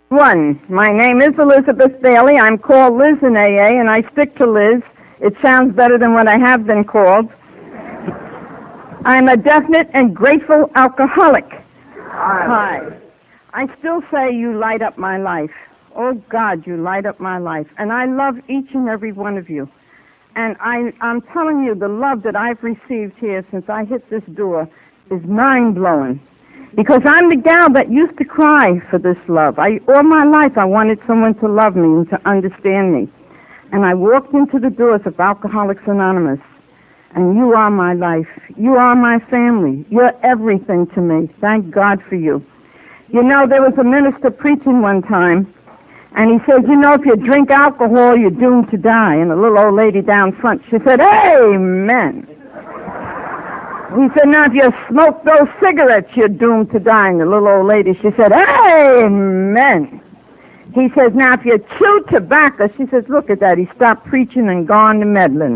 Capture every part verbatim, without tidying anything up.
One, my name is Elizabeth Bailey. I'm called Liz in A A, and I stick to Liz. It sounds better than what I have been called. I'm a definite and grateful alcoholic. Hi. I still say you light up my life. Oh, God, you light up my life. And I love each and every one of you. And I, I'm telling you, the love that I've received here since I hit this door is mind-blowing. Because I'm the gal that used to cry for this love. I, all my life I wanted someone to love me and to understand me. And I walked into the doors of Alcoholics Anonymous. And you are my life. You are my family. You're everything to me. Thank God for you. You know, there was a minister preaching one time, and he says, you know, if you drink alcohol, you're doomed to die. And a little old lady down front, she said, amen. He said, now, if you smoke those cigarettes, you're doomed to die. And the little old lady, she said, amen. He says, now, if you chew tobacco, she says, look at that. He stopped preaching and gone to meddling.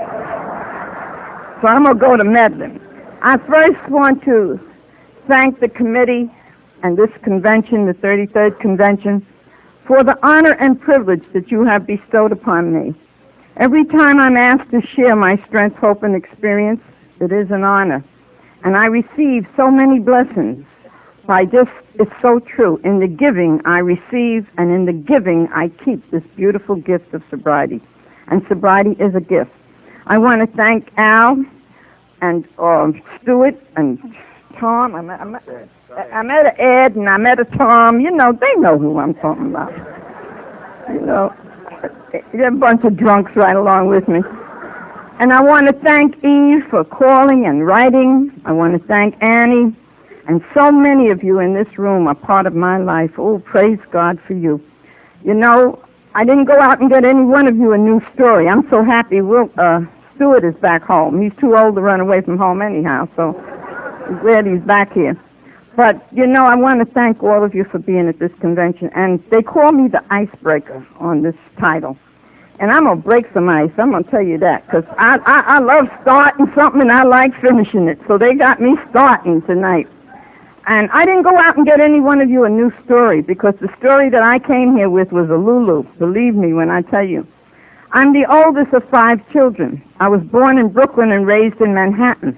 So I'm going to go to meddling. I first want to thank the committee and this convention, the thirty-third convention, for the honor and privilege that you have bestowed upon me. Every time I'm asked to share my strength, hope, and experience, it is an honor. And I receive so many blessings. By just, it's so true. In the giving, I receive, and in the giving, I keep this beautiful gift of sobriety. And sobriety is a gift. I want to thank Al and uh, Stuart and Tom. I met, I, met, I met a Ed and I met a Tom. You know, they know who I'm talking about. You know, they're a bunch of drunks right along with me. And I want to thank Eve for calling and writing. I want to thank Annie. And so many of you in this room are part of my life. Oh, praise God for you. You know, I didn't go out and get any one of you a new story. I'm so happy Will, uh, Stuart is back home. He's too old to run away from home anyhow, so I'm glad he's back here. But, you know, I want to thank all of you for being at this convention. And they call me the icebreaker on this title. And I'm going to break some ice. I'm going to tell you that. Because I, I, I love starting something and I like finishing it. So they got me starting tonight. And I didn't go out and get any one of you a new story. Because the story that I came here with was a Lulu. Believe me when I tell you. I'm the oldest of five children. I was born in Brooklyn and raised in Manhattan.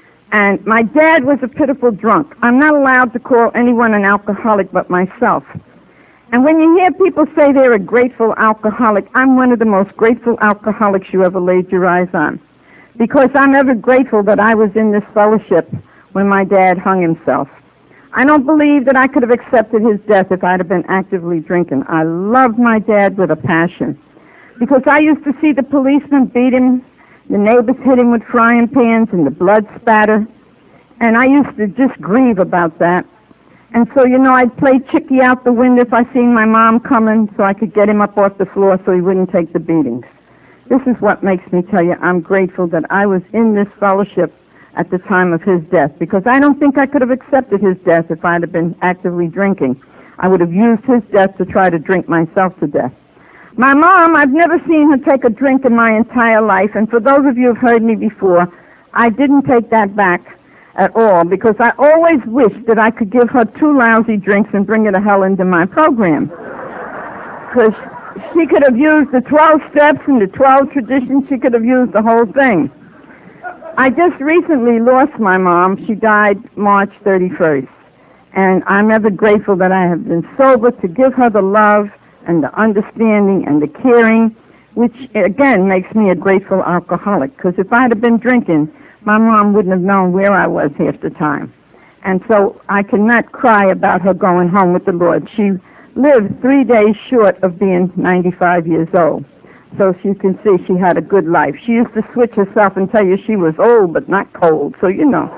And my dad was a pitiful drunk. I'm not allowed to call anyone an alcoholic but myself. And when you hear people say they're a grateful alcoholic, I'm one of the most grateful alcoholics you ever laid your eyes on. Because I'm ever grateful that I was in this fellowship when my dad hung himself. I don't believe that I could have accepted his death if I'd have been actively drinking. I loved my dad with a passion. Because I used to see the policemen beat him, the neighbors hit him with frying pans, and the blood spatter. And I used to just grieve about that. And so, you know, I'd play Chicky out the window if I seen my mom coming so I could get him up off the floor so he wouldn't take the beatings. This is what makes me tell you I'm grateful that I was in this fellowship at the time of his death, because I don't think I could have accepted his death if I'd have been actively drinking. I would have used his death to try to drink myself to death. My mom, I've never seen her take a drink in my entire life, and for those of you who have heard me before, I didn't take that back at all, because I always wished that I could give her two lousy drinks and bring her to hell into my program. Because she could have used the twelve steps and the twelve traditions. She could have used the whole thing. I just recently lost my mom. She died March thirty-first. And I'm ever grateful that I have been sober to give her the love and the understanding and the caring, which, again, makes me a grateful alcoholic. Because if I had been drinking, my mom wouldn't have known where I was half the time. And so I cannot cry about her going home with the Lord. She lived three days short of being ninety-five years old. So you can see she had a good life. She used to switch herself and tell you she was old but not cold. So, you know.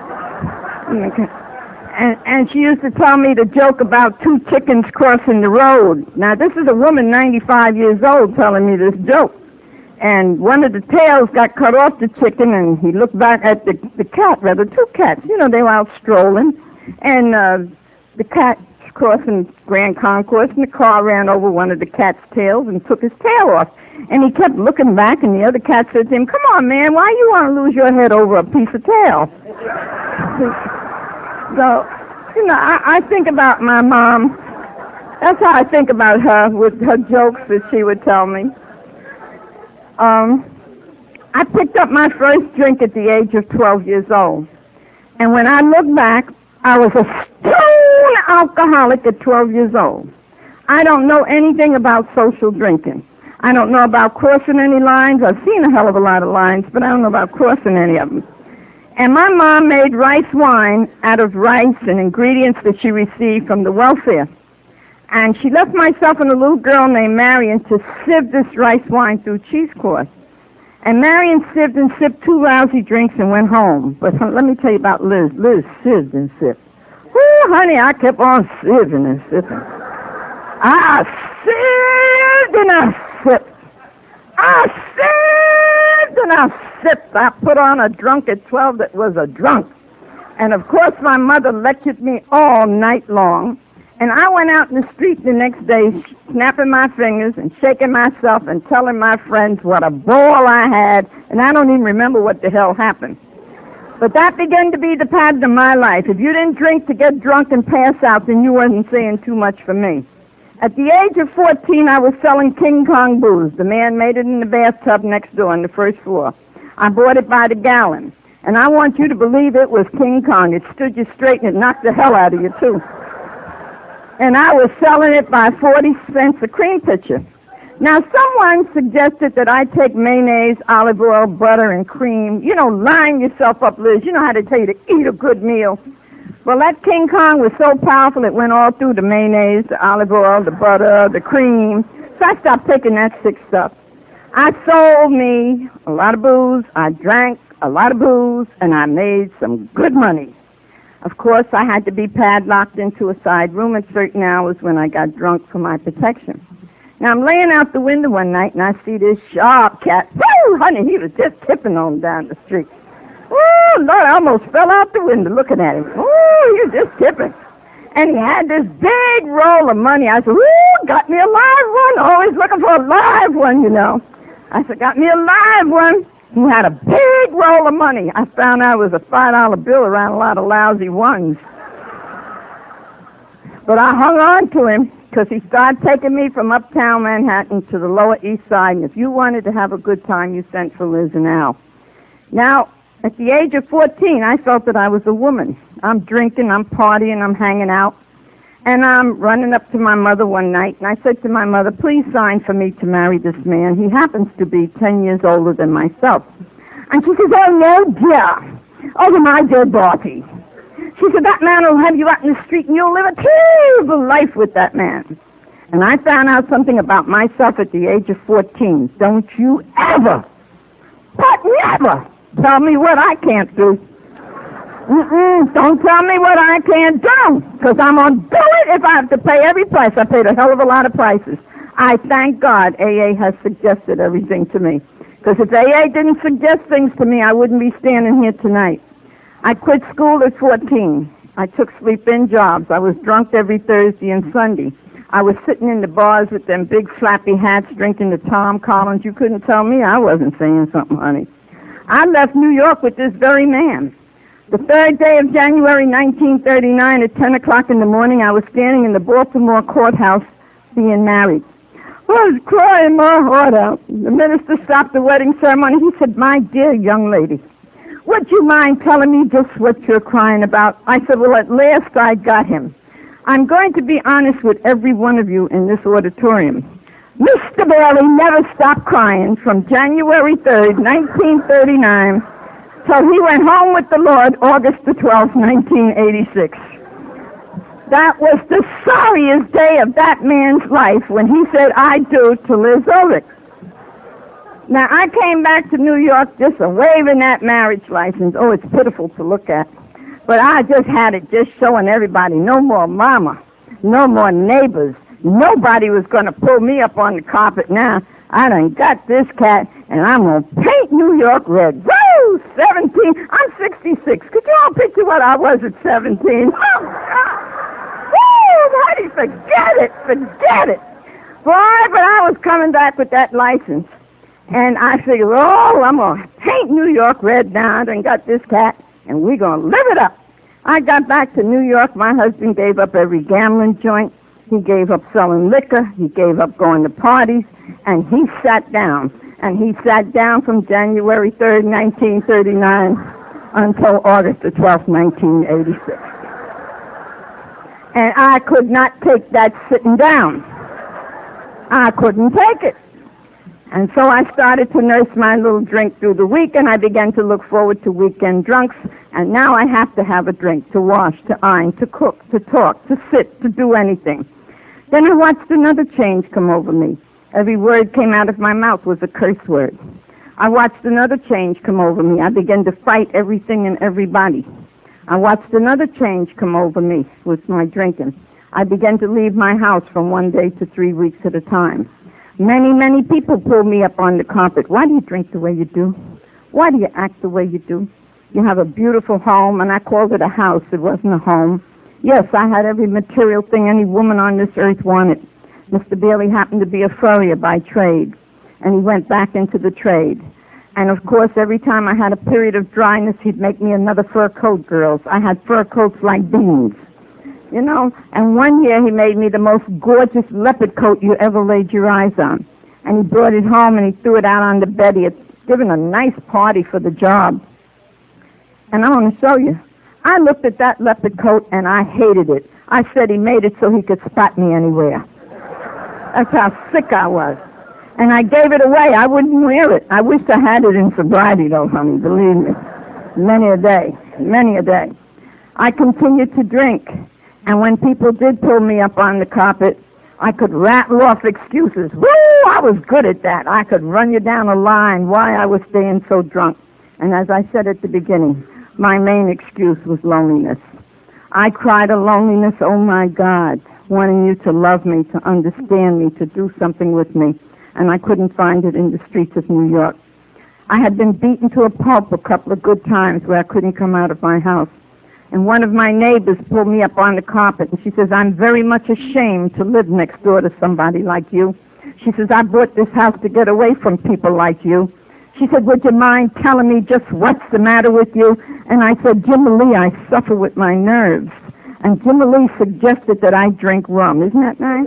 And, and she used to tell me the joke about two chickens crossing the road. Now, this is a woman ninety-five years old telling me this joke. And one of the tails got cut off the chicken, and he looked back at the, the cat, rather, two cats. You know, they were out strolling. And uh, the cat crossing Grand Concourse, and the car ran over one of the cat's tails and took his tail off. And he kept looking back, and the other cat said to him, come on, man, why you want to lose your head over a piece of tail? So, you know, I, I think about my mom, That's how I think about her, with her jokes that she would tell me. Um, I picked up my first drink at the age of twelve years old. And when I look back, I was a stone alcoholic at twelve years old. I don't know anything about social drinking. I don't know about crossing any lines. I've seen a hell of a lot of lines, but I don't know about crossing any of them. And my mom made rice wine out of rice and ingredients that she received from the welfare. And she left myself and a little girl named Marion to sieve this rice wine through cheese cloth. And Marion sieved and sipped two lousy drinks and went home. But let me tell you about Liz. Liz sieved and sipped. Woo, honey, I kept on sieving and sipping. I sieved and I sipped. I sieved and I sipped. I put on a drunk at twelve that was a drunk. And of course my mother lectured me all night long. And I went out in the street the next day snapping my fingers and shaking myself and telling my friends what a ball I had, and I don't even remember what the hell happened. But that began to be the pattern of my life. If you didn't drink to get drunk and pass out, then you wasn't saying too much for me. At the age of fourteen, I was selling King Kong booze. The man made it in the bathtub next door on the first floor. I bought it by the gallon. And I want you to believe it was King Kong. It stood you straight and it knocked the hell out of you, too. And I was selling it by forty cents a cream pitcher. Now, someone suggested that I take mayonnaise, olive oil, butter, and cream. You know, line yourself up, Liz. You know how to tell you to eat a good meal. Well, that King Kong was so powerful it went all through the mayonnaise, the olive oil, the butter, the cream. So I stopped taking that sick stuff. I sold me a lot of booze. I drank a lot of booze, and I made some good money. Of course, I had to be padlocked into a side room at certain hours when I got drunk for my protection. Now, I'm laying out the window one night, and I see this sharp cat. Woo, honey, he was just tipping on down the street. Oh, Lord, I almost fell out the window looking at him. Oh, he was just tipping. And he had this big roll of money. I said, ooh, got me a live one. Always looking for a live one, you know. I said, got me a live one. He had a big roll of money. I found out it was a five dollar bill around a lot of lousy ones. But I hung on to him because he started taking me from uptown Manhattan to the Lower East Side. And if you wanted to have a good time, you sent for Liz and Al. Now, at the age of fourteen, I felt that I was a woman. I'm drinking, I'm partying, I'm hanging out. And I'm running up to my mother one night, and I said to my mother, please sign for me to marry this man. He happens to be ten years older than myself. And she says, oh, no, dear. Oh, my dear Dorothy. She said, that man will have you out in the street, and you'll live a terrible life with that man. And I found out something about myself at the age of fourteen. Don't you ever, but never, tell me what I can't do. Mm-mm, don't tell me what I can't do, because I'm going to do it if I have to pay every price. I paid a hell of a lot of prices. I thank God A A has suggested everything to me, because if A A didn't suggest things to me, I wouldn't be standing here tonight. I quit school at fourteen. I took sleep-in jobs. I was drunk every Thursday and Sunday. I was sitting in the bars with them big flappy hats drinking the Tom Collins. You couldn't tell me I wasn't saying something, honey. I left New York with this very man. The third day of January nineteen thirty-nine at ten o'clock in the morning, I was standing in the Baltimore courthouse being married. I was crying my heart out. The minister stopped the wedding ceremony. He said, my dear young lady, would you mind telling me just what you're crying about? I said, well, at last I got him. I'm going to be honest with every one of you in this auditorium. Mister Bailey never stopped crying from January third, nineteen thirty-nine, till he went home with the Lord August the twelfth, nineteen eighty-six. That was the sorriest day of that man's life when he said, I do, to Liz Ulrich. Now, I came back to New York just a waving that marriage license. Oh, it's pitiful to look at. But I just had it just showing everybody, no more mama, no more neighbors. Nobody was going to pull me up on the carpet now. I done got this cat, and I'm going to paint New York red. Woo! seventeen. I'm sixty-six. Could you all picture what I was at seventeen? Oh, God. Woo! Honey, forget it. Forget it. Boy, but I was coming back with that license. And I figured, oh, I'm going to paint New York red now. I done got this cat, and we're going to live it up. I got back to New York. My husband gave up every gambling joint. He gave up selling liquor. He gave up going to parties. And he sat down. And he sat down from January third, nineteen thirty-nine until August the twelfth, nineteen eighty-six. And I could not take that sitting down. I couldn't take it. And so I started to nurse my little drink through the week, and I began to look forward to weekend drunks. And now I have to have a drink to wash, to iron, to cook, to talk, to sit, to do anything. Then I watched another change come over me. Every word came out of my mouth was a curse word. I watched another change come over me. I began to fight everything and everybody. I watched another change come over me with my drinking. I began to leave my house from one day to three weeks at a time. Many, many people pulled me up on the carpet. Why do you drink the way you do? Why do you act the way you do? You have a beautiful home, and I called it a house. It wasn't a home. Yes, I had every material thing any woman on this earth wanted. Mister Bailey happened to be a furrier by trade, and he went back into the trade. And, of course, every time I had a period of dryness, he'd make me another fur coat, girls. I had fur coats like beans. You know, and one year he made me the most gorgeous leopard coat you ever laid your eyes on. And he brought it home and he threw it out on the bed. He had given a nice party for the job. And I want to show you. I looked at that leopard coat and I hated it. I said he made it so he could spot me anywhere. That's how sick I was. And I gave it away. I wouldn't wear it. I wish I had it in sobriety, though, honey, believe me. Many a day. Many a day. I continued to drink. And when people did pull me up on the carpet, I could rattle off excuses. Woo! I was good at that. I could run you down a line why I was staying so drunk. And as I said at the beginning, my main excuse was loneliness. I cried a loneliness, oh my God, wanting you to love me, to understand me, to do something with me. And I couldn't find it in the streets of New York. I had been beaten to a pulp a couple of good times where I couldn't come out of my house. And one of my neighbors pulled me up on the carpet, and she says, I'm very much ashamed to live next door to somebody like you. She says, I bought this house to get away from people like you. She said, would you mind telling me just what's the matter with you? And I said, Jimmy Lee, I suffer with my nerves. And Jimmy Lee suggested that I drink rum. Isn't that nice?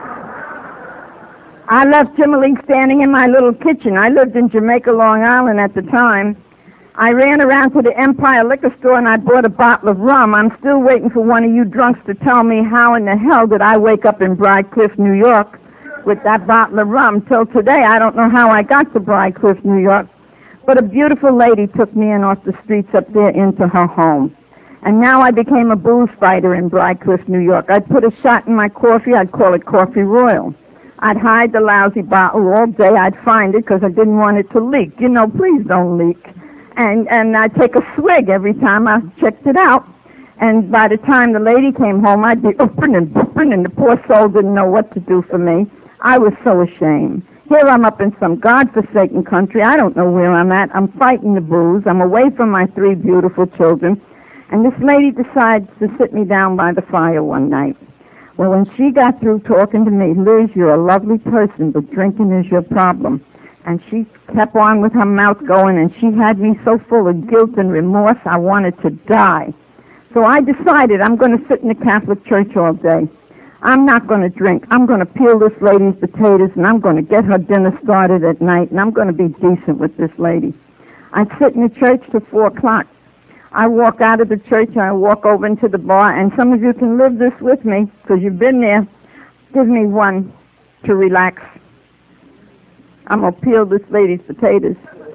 I left Jimmy Lee standing in my little kitchen. I lived in Jamaica, Long Island at the time. I ran around to the Empire Liquor Store and I bought a bottle of rum. I'm still waiting for one of you drunks to tell me how in the hell did I wake up in Briarcliff, New York with that bottle of rum. Till today, I don't know how I got to Briarcliff, New York. But a beautiful lady took me in off the streets up there into her home. And now I became a booze fighter in Briarcliff, New York. I'd put a shot in my coffee. I'd call it Coffee Royal. I'd hide the lousy bottle all day. I'd find it because I didn't want it to leak. You know, please don't leak. And and I'd take a swig every time I checked it out. And by the time the lady came home, I'd be ooping and booping, and the poor soul didn't know what to do for me. I was so ashamed. Here I'm up in some godforsaken country. I don't know where I'm at. I'm fighting the booze. I'm away from my three beautiful children. And this lady decides to sit me down by the fire one night. Well, when she got through talking to me, Liz, you're a lovely person, but drinking is your problem. And she kept on with her mouth going, and she had me so full of guilt and remorse, I wanted to die. So I decided I'm going to sit in the Catholic Church all day. I'm not going to drink. I'm going to peel this lady's potatoes, and I'm going to get her dinner started at night, and I'm going to be decent with this lady. I sit in the church till four o'clock. I walk out of the church, and I walk over into the bar, and some of you can live this with me, because you've been there. Give me one to relax. I'm going to peel this lady's potatoes.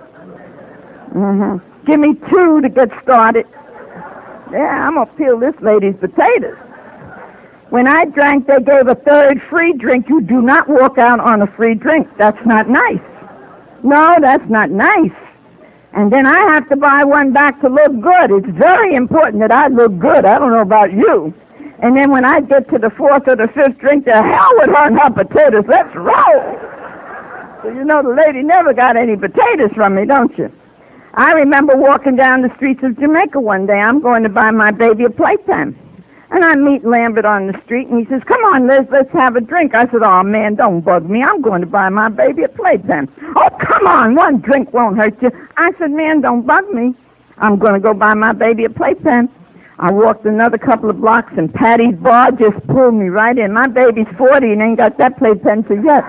Mm-hmm. Give me two to get started. Yeah, I'm going to peel this lady's potatoes. When I drank, they gave a third free drink. You do not walk out on a free drink. That's not nice. No, that's not nice. And then I have to buy one back to look good. It's very important that I look good. I don't know about you. And then when I get to the fourth or the fifth drink, the hell with her and her potatoes. Let's roll. So you know the lady never got any potatoes from me, don't you? I remember walking down the streets of Jamaica one day. I'm going to buy my baby a playpen. And I meet Lambert on the street, and he says, come on, Liz, let's have a drink. I said, oh, man, don't bug me. I'm going to buy my baby a playpen. Oh, come on, one drink won't hurt you. I said, man, don't bug me. I'm going to go buy my baby a playpen. I walked another couple of blocks, and Patty's Bar just pulled me right in. My baby's forty and ain't got that plate pencil yet.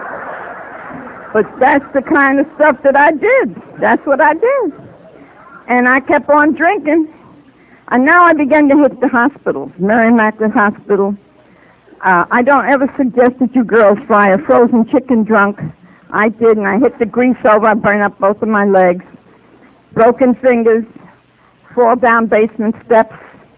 But that's the kind of stuff that I did. That's what I did. And I kept on drinking. And now I began to hit the hospitals, Mary Immaculate Hospital. Uh, I don't ever suggest that you girls fry a frozen chicken drunk. I did, and I hit the grease over. I burned up both of my legs. Broken fingers, fall down basement steps,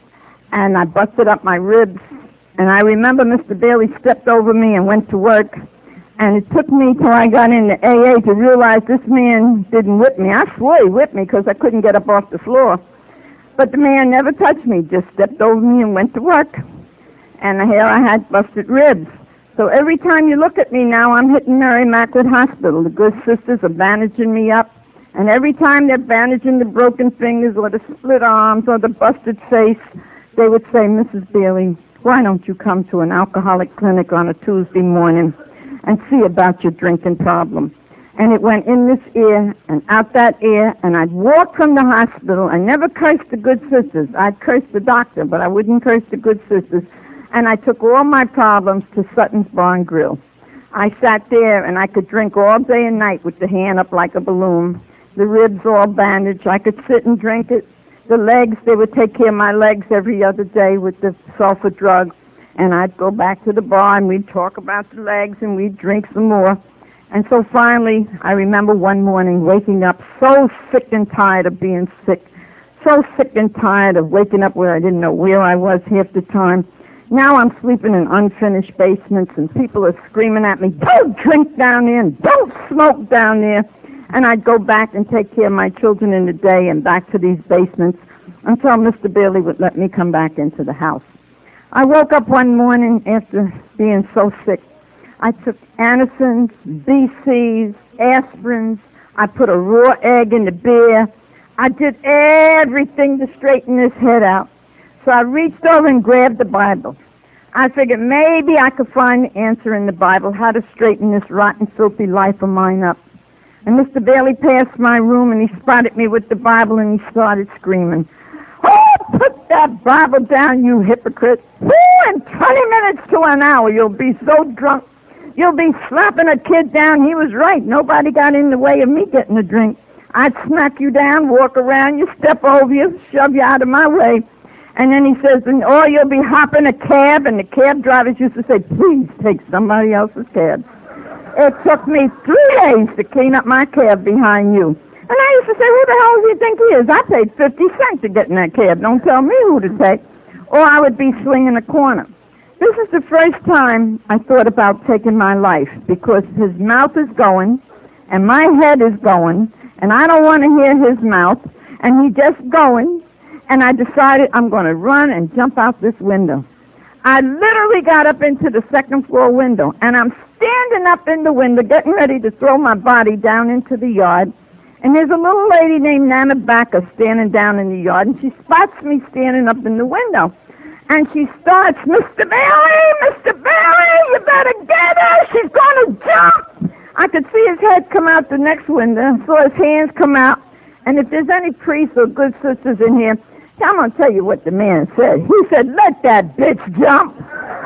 and I busted up my ribs. And I remember Mister Bailey stepped over me and went to work. And it took me till I got into A A to realize this man didn't whip me. I swore he whipped me because I couldn't get up off the floor. But the man never touched me, just stepped over me and went to work. And here I had busted ribs. So every time you look at me now, I'm hitting Mary Immaculate Hospital. The good sisters are bandaging me up. And every time they're bandaging the broken fingers or the split arms or the busted face, they would say, Missus Bailey, why don't you come to an alcoholic clinic on a Tuesday morning and see about your drinking problem? And it went in this ear and out that ear, and I'd walk from the hospital. I never cursed the good sisters. I'd curse the doctor, but I wouldn't curse the good sisters. And I took all my problems to Sutton's Bar and Grill. I sat there, and I could drink all day and night with the hand up like a balloon, the ribs all bandaged. I could sit and drink it. The legs, they would take care of my legs every other day with the sulfur drug. And I'd go back to the bar, and we'd talk about the legs, and we'd drink some more. And so finally, I remember one morning waking up so sick and tired of being sick, so sick and tired of waking up where I didn't know where I was half the time. Now I'm sleeping in unfinished basements, and people are screaming at me, don't drink down there, and don't smoke down there. And I'd go back and take care of my children in the day and back to these basements until Mister Bailey would let me come back into the house. I woke up one morning after being so sick. I took Anacins, B Cs, aspirins. I put a raw egg in the beer. I did everything to straighten this head out. So I reached over and grabbed the Bible. I figured maybe I could find the answer in the Bible, how to straighten this rotten, filthy life of mine up. And Mister Bailey passed my room, and he spotted me with the Bible, and he started screaming, oh, put that Bible down, you hypocrite. Oh, in twenty minutes to an hour, you'll be so drunk, you'll be slapping a kid down. He was right. Nobody got in the way of me getting a drink. I'd smack you down, walk around you, step over you, shove you out of my way. And then he says, and, oh, you'll be hopping a cab, and the cab drivers used to say, please take somebody else's cab. It took me three days to clean up my cab behind you. And I used to say, who the hell do you think he is? I paid fifty cents to get in that cab. Don't tell me who to take. Or I would be swinging a corner. This is the first time I thought about taking my life, because his mouth is going, and my head is going, and I don't want to hear his mouth, and he's just going, and I decided I'm going to run and jump out this window. I literally got up into the second floor window, and I'm standing up in the window, getting ready to throw my body down into the yard. And there's a little lady named Nana Backer standing down in the yard, and she spots me standing up in the window. And she starts, Mister Bailey, Mister Bailey, you better get her, she's going to jump. I could see his head come out the next window, saw his hands come out. And if there's any priests or good sisters in here, I'm going to tell you what the man said. He said, let that bitch jump.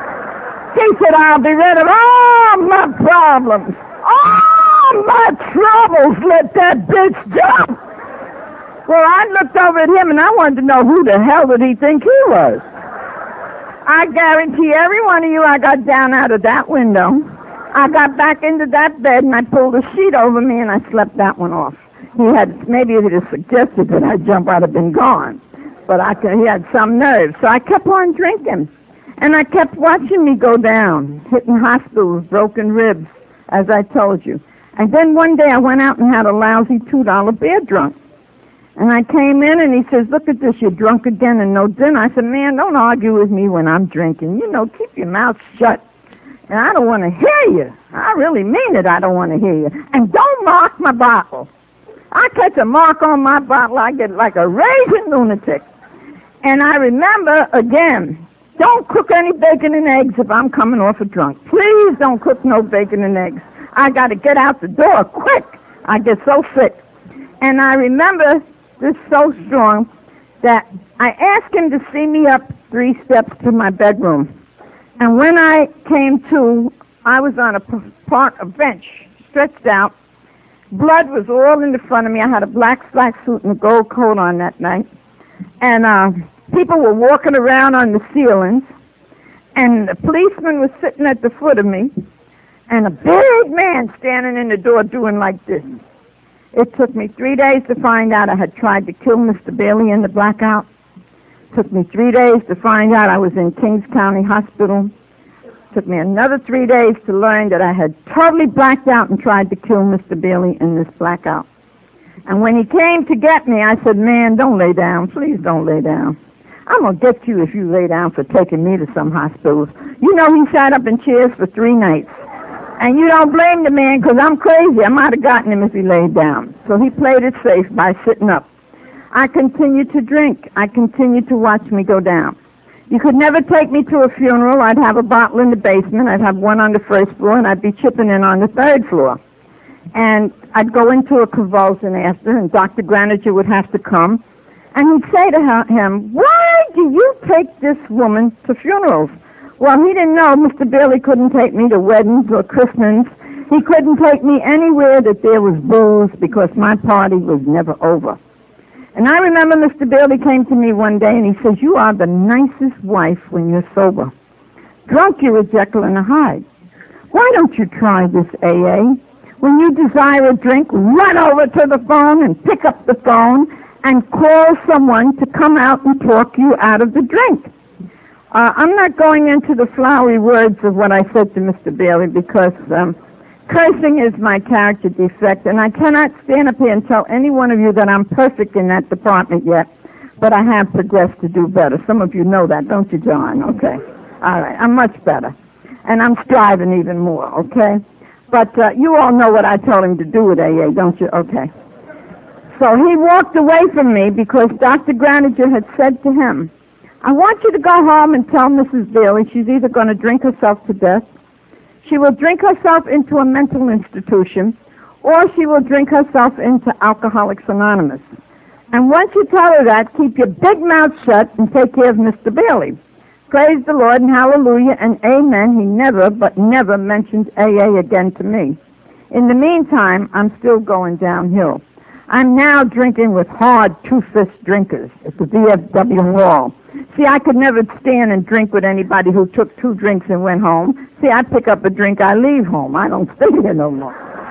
He said, I'll be rid of all my problems, all my troubles, let that bitch jump. Well, I looked over at him, and I wanted to know who the hell did he think he was. I guarantee every one of you I got down out of that window. I got back into that bed, and I pulled a sheet over me, and I slept that one off. He had, maybe if he'd have suggested that I jump, I'd have been gone. But I could, he had some nerve. So I kept on drinking. And I kept watching me go down, hitting hospitals, broken ribs, as I told you. And then one day I went out and had a lousy two dollar beer drunk. And I came in, and he says, look at this, you're drunk again and no dinner. I said, man, don't argue with me when I'm drinking. You know, keep your mouth shut. And I don't want to hear you. I really mean it, I don't want to hear you. And don't mark my bottle. I catch a mark on my bottle, I get like a raging lunatic. And I remember, again, don't cook any bacon and eggs if I'm coming off a drunk. Please don't cook no bacon and eggs. I got to get out the door quick. I get so sick. And I remember this so strong that I asked him to see me up three steps to my bedroom. And when I came to, I was on a part, a bench, stretched out. Blood was all in the front of me. I had a black slack suit and a gold coat on that night. And uh, people were walking around on the ceilings. And the policeman was sitting at the foot of me. And a big man standing in the door doing like this. It took me three days to find out I had tried to kill Mister Bailey in the blackout. It took me three days to find out I was in Kings County Hospital. It took me another three days to learn that I had totally blacked out and tried to kill Mister Bailey in this blackout. And when he came to get me, I said, man, don't lay down. Please don't lay down. I'm going to get you if you lay down for taking me to some hospitals. You know he sat up in chairs for three nights. And you don't blame the man because I'm crazy. I might have gotten him if he laid down. So he played it safe by sitting up. I continued to drink. I continued to watch me go down. You could never take me to a funeral. I'd have a bottle in the basement. I'd have one on the first floor, and I'd be chipping in on the third floor. And I'd go into a convulsion after, and Doctor Graniger would have to come. And he'd say to her, him, why do you take this woman to funerals? Well, he didn't know Mister Bailey couldn't take me to weddings or christenings. He couldn't take me anywhere that there was booze because my party was never over. And I remember Mister Bailey came to me one day and he says, you are the nicest wife when you're sober. Drunk, you're a Jekyll and a Hyde. Why don't you try this A A? When you desire a drink, run over to the phone and pick up the phone and call someone to come out and talk you out of the drink. Uh, I'm not going into the flowery words of what I said to Mister Bailey because um, cursing is my character defect, and I cannot stand up here and tell any one of you that I'm perfect in that department yet, but I have progressed to do better. Some of you know that, don't you, John? Okay. All right. I'm much better, and I'm striving even more, okay? But uh, you all know what I told him to do with A A, don't you? Okay. So he walked away from me because Doctor Graniger had said to him, I want you to go home and tell Missus Bailey she's either going to drink herself to death, she will drink herself into a mental institution, or she will drink herself into Alcoholics Anonymous. And once you tell her that, keep your big mouth shut and take care of Mister Bailey. Praise the Lord and hallelujah and amen. He never, but never mentioned A A again to me. In the meantime, I'm still going downhill. I'm now drinking with hard two-fist drinkers at the V F W Hall. See, I could never stand and drink with anybody who took two drinks and went home. See, I pick up a drink, I leave home. I don't stay here no more.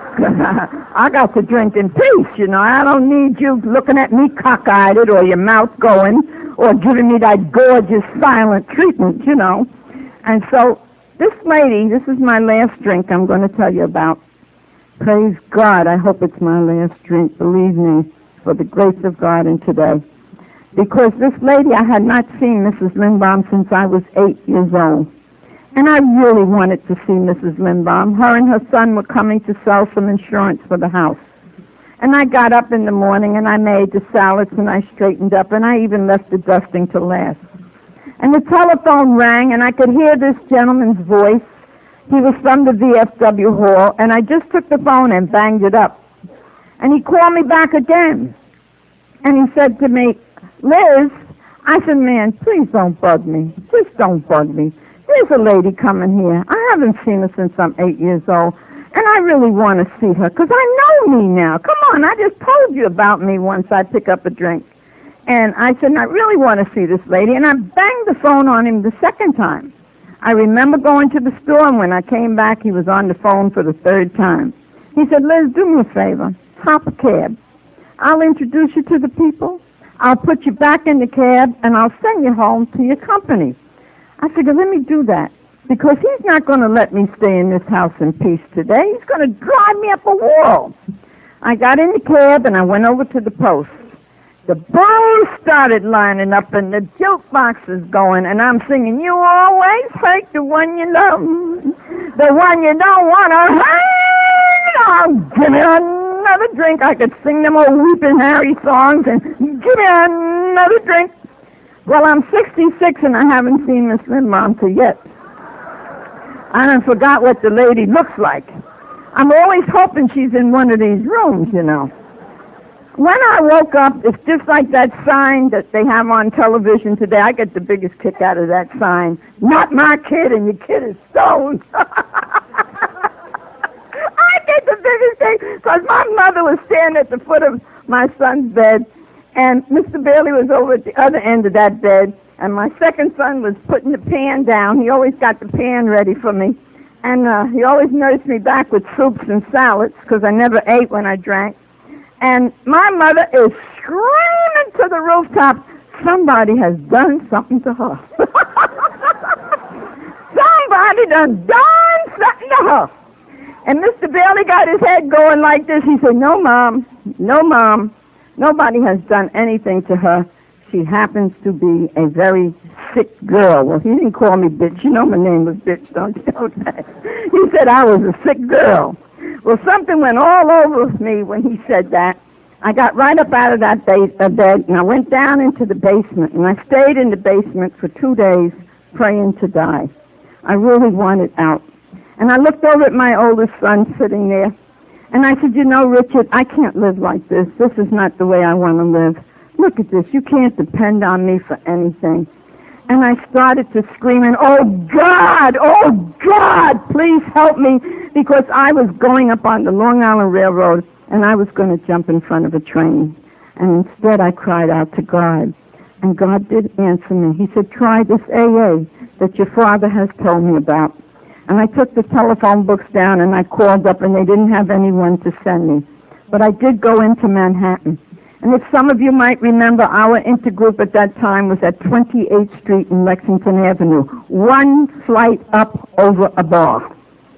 I got to drink in peace, you know. I don't need you looking at me cockeyed or your mouth going or giving me that gorgeous silent treatment, you know. And so this lady, this is my last drink I'm going to tell you about. Praise God, I hope it's my last drink, believe me, for the grace of God in today. Because this lady, I had not seen Missus Lindbaum since I was eight years old. And I really wanted to see Missus Lindbaum. Her and her son were coming to sell some insurance for the house. And I got up in the morning and I made the salads and I straightened up and I even left the dusting to last. And the telephone rang and I could hear this gentleman's voice. He was from the V F W Hall, and I just took the phone and banged it up. And he called me back again. And he said to me, Liz, I said, man, please don't bug me. Just don't bug me. There's a lady coming here. I haven't seen her since I'm eight years old, and I really want to see her because I know me now. Come on, I just told you about me once I pick up a drink. And I said, I really want to see this lady, and I banged the phone on him the second time. I remember going to the store, and when I came back, he was on the phone for the third time. He said, Liz, do me a favor. Hop a cab. I'll introduce you to the people. I'll put you back in the cab, and I'll send you home to your company. I figured, let me do that, because he's not going to let me stay in this house in peace today. He's going to drive me up a wall. I got in the cab, and I went over to the post. The boys started lining up, and the jukebox is going, and I'm singing, you always hurt the one you love, the one you don't want to hurt. Oh, give me another drink. I could sing them old Weeping Harry songs, and give me another drink. Well, I'm sixty-six, and I haven't seen Miss Lindbaum till yet. I done forgot what the lady looks like. I'm always hoping she's in one of these rooms, you know. When I woke up, it's just like that sign that they have on television today. I get the biggest kick out of that sign. Not my kid, and your kid is stoned. I get the biggest kick because my mother was standing at the foot of my son's bed, and Mister Bailey was over at the other end of that bed, and my second son was putting the pan down. He always got the pan ready for me, and uh, he always nursed me back with soups and salads because I never ate when I drank. And my mother is screaming to the rooftop, somebody has done something to her. Somebody done done something to her. And Mister Bailey got his head going like this. He said, no, Mom, no, Mom, nobody has done anything to her. She happens to be a very sick girl. Well, he didn't call me bitch. You know my name was bitch, don't you know that? He said I was a sick girl. Well, something went all over me when he said that. I got right up out of that bed, uh, bed, and I went down into the basement, and I stayed in the basement for two days praying to die. I really wanted out. And I looked over at my oldest son sitting there, and I said, you know, Richard, I can't live like this. This is not the way I want to live. Look at this. You can't depend on me for anything. And I started to scream, and oh, God, oh, God, please help me, because I was going up on the Long Island Railroad, and I was going to jump in front of a train. And instead I cried out to God, and God did answer me. He said, try this A A that your father has told me about. And I took the telephone books down, and I called up, and they didn't have anyone to send me. But I did go into Manhattan. And if some of you might remember, our intergroup at that time was at twenty-eighth Street and Lexington Avenue, one flight up over a bar.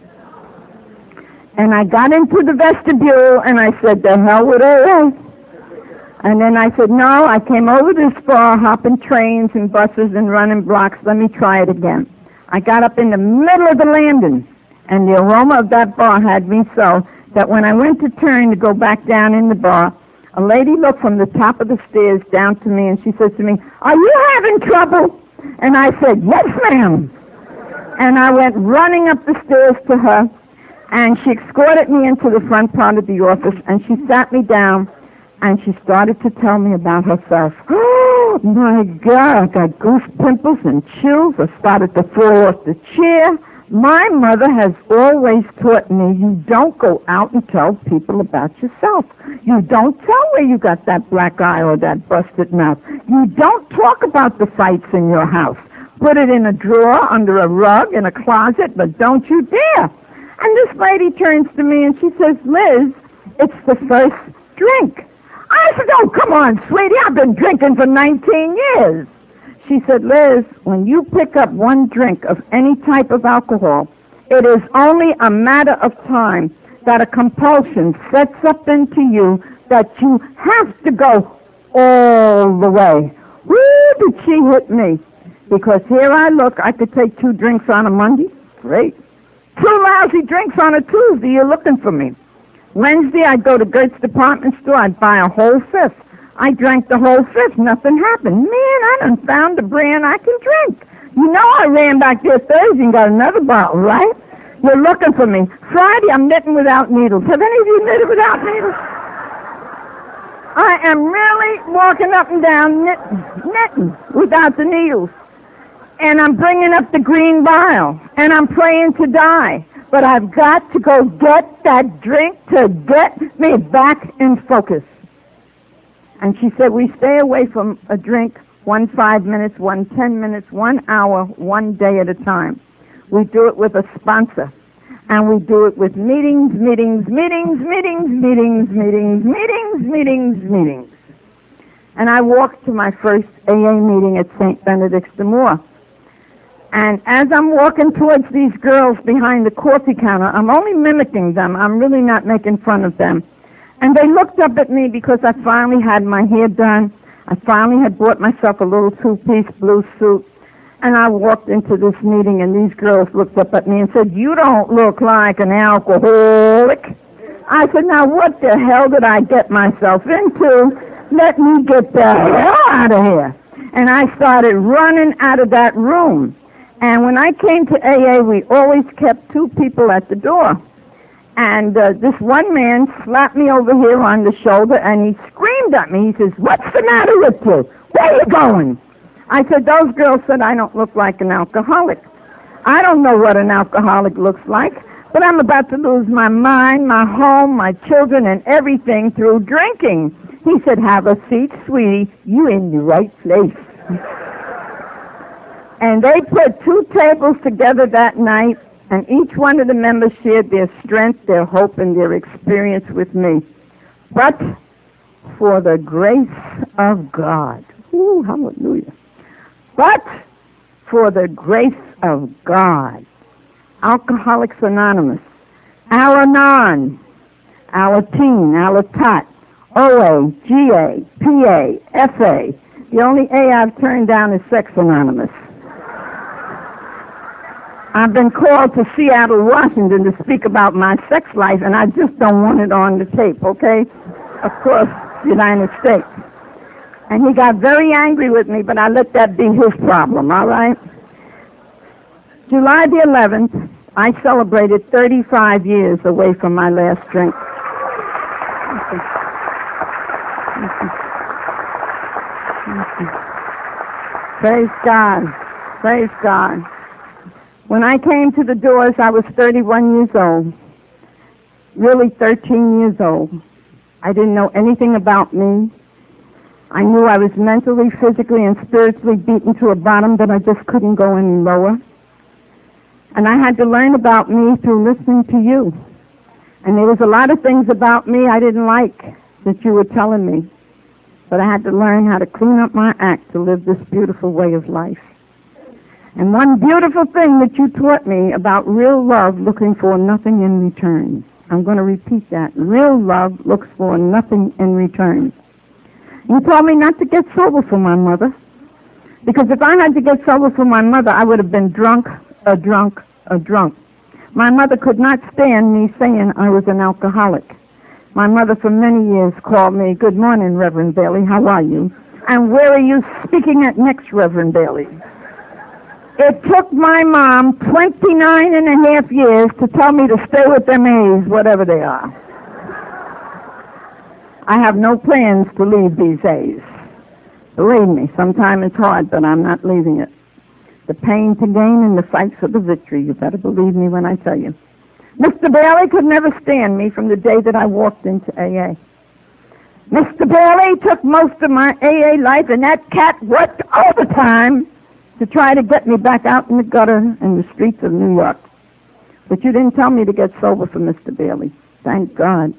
And I got into the vestibule, and I said, the hell with A A. And then I said, no, I came over this bar, hopping trains and buses and running blocks. Let me try it again. I got up in the middle of the landing, and the aroma of that bar had me so that when I went to turn to go back down in the bar, a lady looked from the top of the stairs down to me, and she said to me, are you having trouble? And I said, yes, ma'am. And I went running up the stairs to her, and she escorted me into the front part of the office, and she sat me down, and she started to tell me about herself. Oh, my God, I got goose pimples and chills. I started to fall off the chair. My mother has always taught me you don't go out and tell people about yourself. You don't tell where you got that black eye or that busted mouth. You don't talk about the fights in your house. Put it in a drawer, under a rug, in a closet, but don't you dare. And this lady turns to me and she says, Liz, it's the first drink. I said, oh, come on, sweetie, I've been drinking for nineteen years. She said, Liz, when you pick up one drink of any type of alcohol, it is only a matter of time that a compulsion sets up into you that you have to go all the way. Woo, did she hit me? Because here I look, I could take two drinks on a Monday. Great. Two lousy drinks on a Tuesday, you're looking for me. Wednesday, I'd go to Gert's department store, I'd buy a whole fifth. I drank the whole fifth, nothing happened. Man, I done found the brand I can drink. You know I ran back there Thursday and got another bottle, right? You're looking for me. Friday, I'm knitting without needles. Have any of you knitted without needles? I am really walking up and down knitting, knitting without the needles. And I'm bringing up the green vial, and I'm praying to die. But I've got to go get that drink to get me back in focus. And she said, we stay away from a drink one five minutes, one ten minutes, one hour, one day at a time. We do it with a sponsor. And we do it with meetings, meetings, meetings, meetings, meetings, meetings, meetings, meetings, meetings. And I walked to my first A A meeting at Saint Benedict's de Moor. And as I'm walking towards these girls behind the coffee counter, I'm only mimicking them. I'm really not making fun of them. And they looked up at me because I finally had my hair done. I finally had bought myself a little two-piece blue suit. And I walked into this meeting, and these girls looked up at me and said, you don't look like an alcoholic. I said, now what the hell did I get myself into? Let me get the hell out of here. And I started running out of that room. And when I came to A A, we always kept two people at the door. And uh, this one man slapped me over here on the shoulder, and he screamed at me. He says, "What's the matter with you? Where are you going?" I said, "Those girls said I don't look like an alcoholic. I don't know what an alcoholic looks like, but I'm about to lose my mind, my home, my children, and everything through drinking." He said, "Have a seat, sweetie. You in the right place." And they put two tables together that night, and each one of the members shared their strength, their hope, and their experience with me. But for the grace of God, ooh, hallelujah. But for the grace of God, Alcoholics Anonymous, Al-Anon, Alateen, Alatat, O A, G A, P A, F A. The only A I've turned down is Sex Anonymous. I've been called to Seattle, Washington to speak about my sex life, and I just don't want it on the tape, okay? Of course, the United States. And he got very angry with me, but I let that be his problem, all right? July the eleventh, I celebrated thirty-five years away from my last drink. Thank you. Thank you. Thank you. Praise God. Praise God. When I came to the doors, I was thirty-one years old, really thirteen years old. I didn't know anything about me. I knew I was mentally, physically, and spiritually beaten to a bottom that I just couldn't go any lower. And I had to learn about me through listening to you. And there was a lot of things about me I didn't like that you were telling me. But I had to learn how to clean up my act to live this beautiful way of life. And one beautiful thing that you taught me about real love looking for nothing in return. I'm going to repeat that. Real love looks for nothing in return. You told me not to get sober for my mother. Because if I had to get sober for my mother, I would have been drunk, a drunk, a drunk. My mother could not stand me saying I was an alcoholic. My mother for many years called me, "Good morning, Reverend Bailey, how are you? And where are you speaking at next, Reverend Bailey?" It took my mom twenty-nine and a half years to tell me to stay with them A's, whatever they are. I have no plans to leave these A's. Believe me, sometimes it's hard, but I'm not leaving it. The pain to gain and the fight for the victory. You better believe me when I tell you. Mister Bailey could never stand me from the day that I walked into A A. Mister Bailey took most of my A A life, and that cat worked overtime to try to get me back out in the gutter and the streets of New York. But you didn't tell me to get sober for Mister Bailey. Thank God.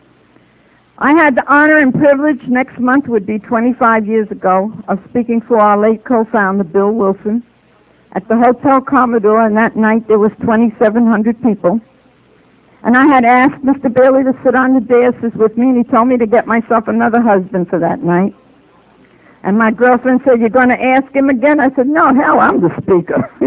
I had the honor and privilege, next month would be twenty-five years ago, of speaking for our late co-founder, Bill Wilson, at the Hotel Commodore, and that night there was twenty-seven hundred people. And I had asked Mister Bailey to sit on the dais with me, and he told me to get myself another husband for that night. And my girlfriend said, "You're going to ask him again?" I said, "No, hell, I'm the speaker." You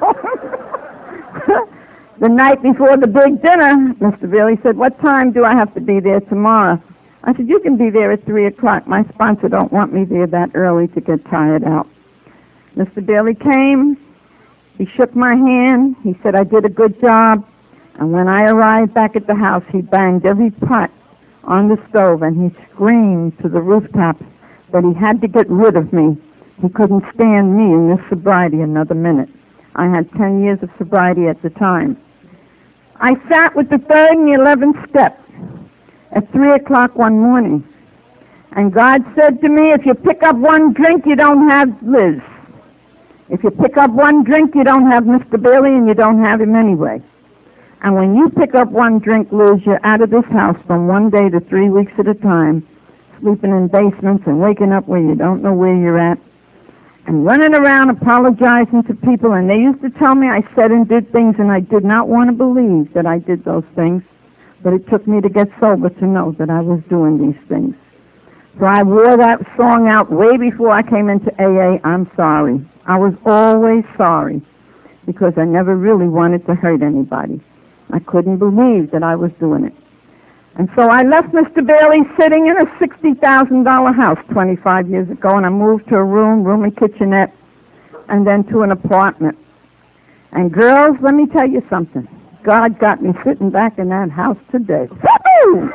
know? The night before the big dinner, Mister Bailey said, "What time do I have to be there tomorrow?" I said, "You can be there at three o'clock. My sponsor don't want me there that early to get tired out." Mister Bailey came. He shook my hand. He said I did a good job. And when I arrived back at the house, he banged every pot on the stove, and he screamed to the rooftops that he had to get rid of me. He couldn't stand me in this sobriety another minute. I had ten years of sobriety at the time. I sat with the third and the eleventh step at three o'clock one morning. And God said to me, "If you pick up one drink, you don't have Liz. If you pick up one drink, you don't have Mister Bailey, and you don't have him anyway. And when you pick up one drink, Liz, you're out of this house from one day to three weeks at a time, sleeping in basements and waking up where you don't know where you're at, and running around apologizing to people." And they used to tell me I said and did things, and I did not want to believe that I did those things. But it took me to get sober to know that I was doing these things. So I wore that song out way before I came into A A, "I'm sorry." I was always sorry because I never really wanted to hurt anybody. I couldn't believe that I was doing it. And so I left Mister Bailey sitting in a sixty thousand dollars house twenty-five years ago, and I moved to a room, room and kitchenette, and then to an apartment. And girls, let me tell you something. God got me sitting back in that house today. Woo!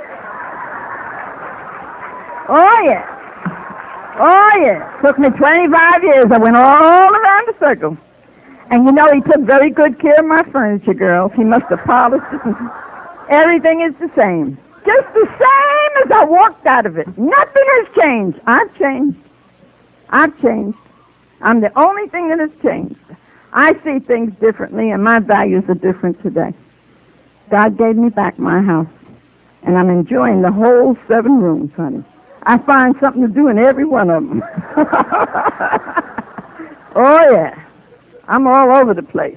Oh, yeah. Oh, yeah. Took me twenty-five years. I went all around the circle. And you know, he took very good care of my furniture, girls. He must have polished it. And everything is the same. Just the same as I walked out of it. Nothing has changed. I've changed. I've changed. I'm the only thing that has changed. I see things differently, and my values are different today. God gave me back my house, and I'm enjoying the whole seven rooms, honey. I find something to do in every one of them. Oh, yeah. I'm all over the place.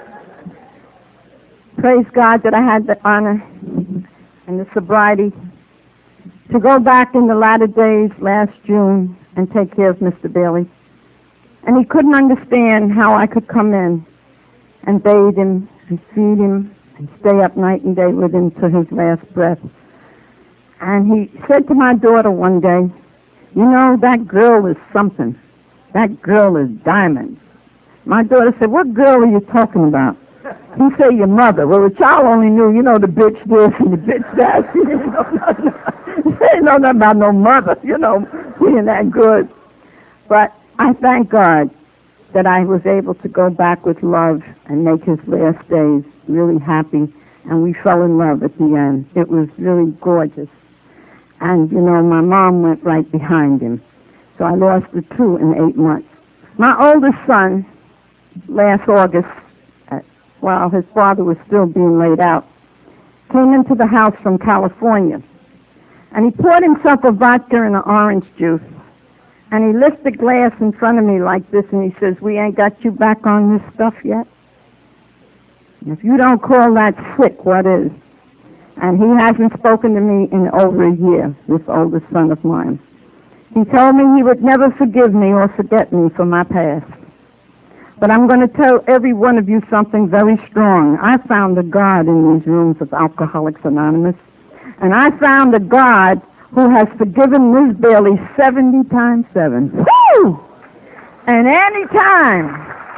Praise God that I had the honor and the sobriety to go back in the latter days last June and take care of Mister Bailey. And he couldn't understand how I could come in and bathe him and feed him and stay up night and day with him to his last breath. And he said to my daughter one day, you know, that girl is something. That girl is diamond. My daughter said, what girl are you talking about? He said, your mother. Well, the child only knew, you know, the bitch this and the bitch that. He didn't know nothing, he didn't know nothing about no mother, you know, being that good. But I thank God that I was able to go back with love and make his last days really happy. And we fell in love at the end. It was really gorgeous. And, you know, my mom went right behind him. So I lost the two in eight months. My oldest son, last August, uh, while his father was still being laid out, came into the house from California. And he poured himself a vodka and an orange juice. And he lifted the glass in front of me like this, and he says, we ain't got you back on this stuff yet? And if you don't call that sick, what is? And he hasn't spoken to me in over a year, this oldest son of mine. He told me he would never forgive me or forget me for my past. But I'm going to tell every one of you something very strong. I found a God in these rooms of Alcoholics Anonymous. And I found a God who has forgiven Miz Bailey seventy times seven. Woo! And any time,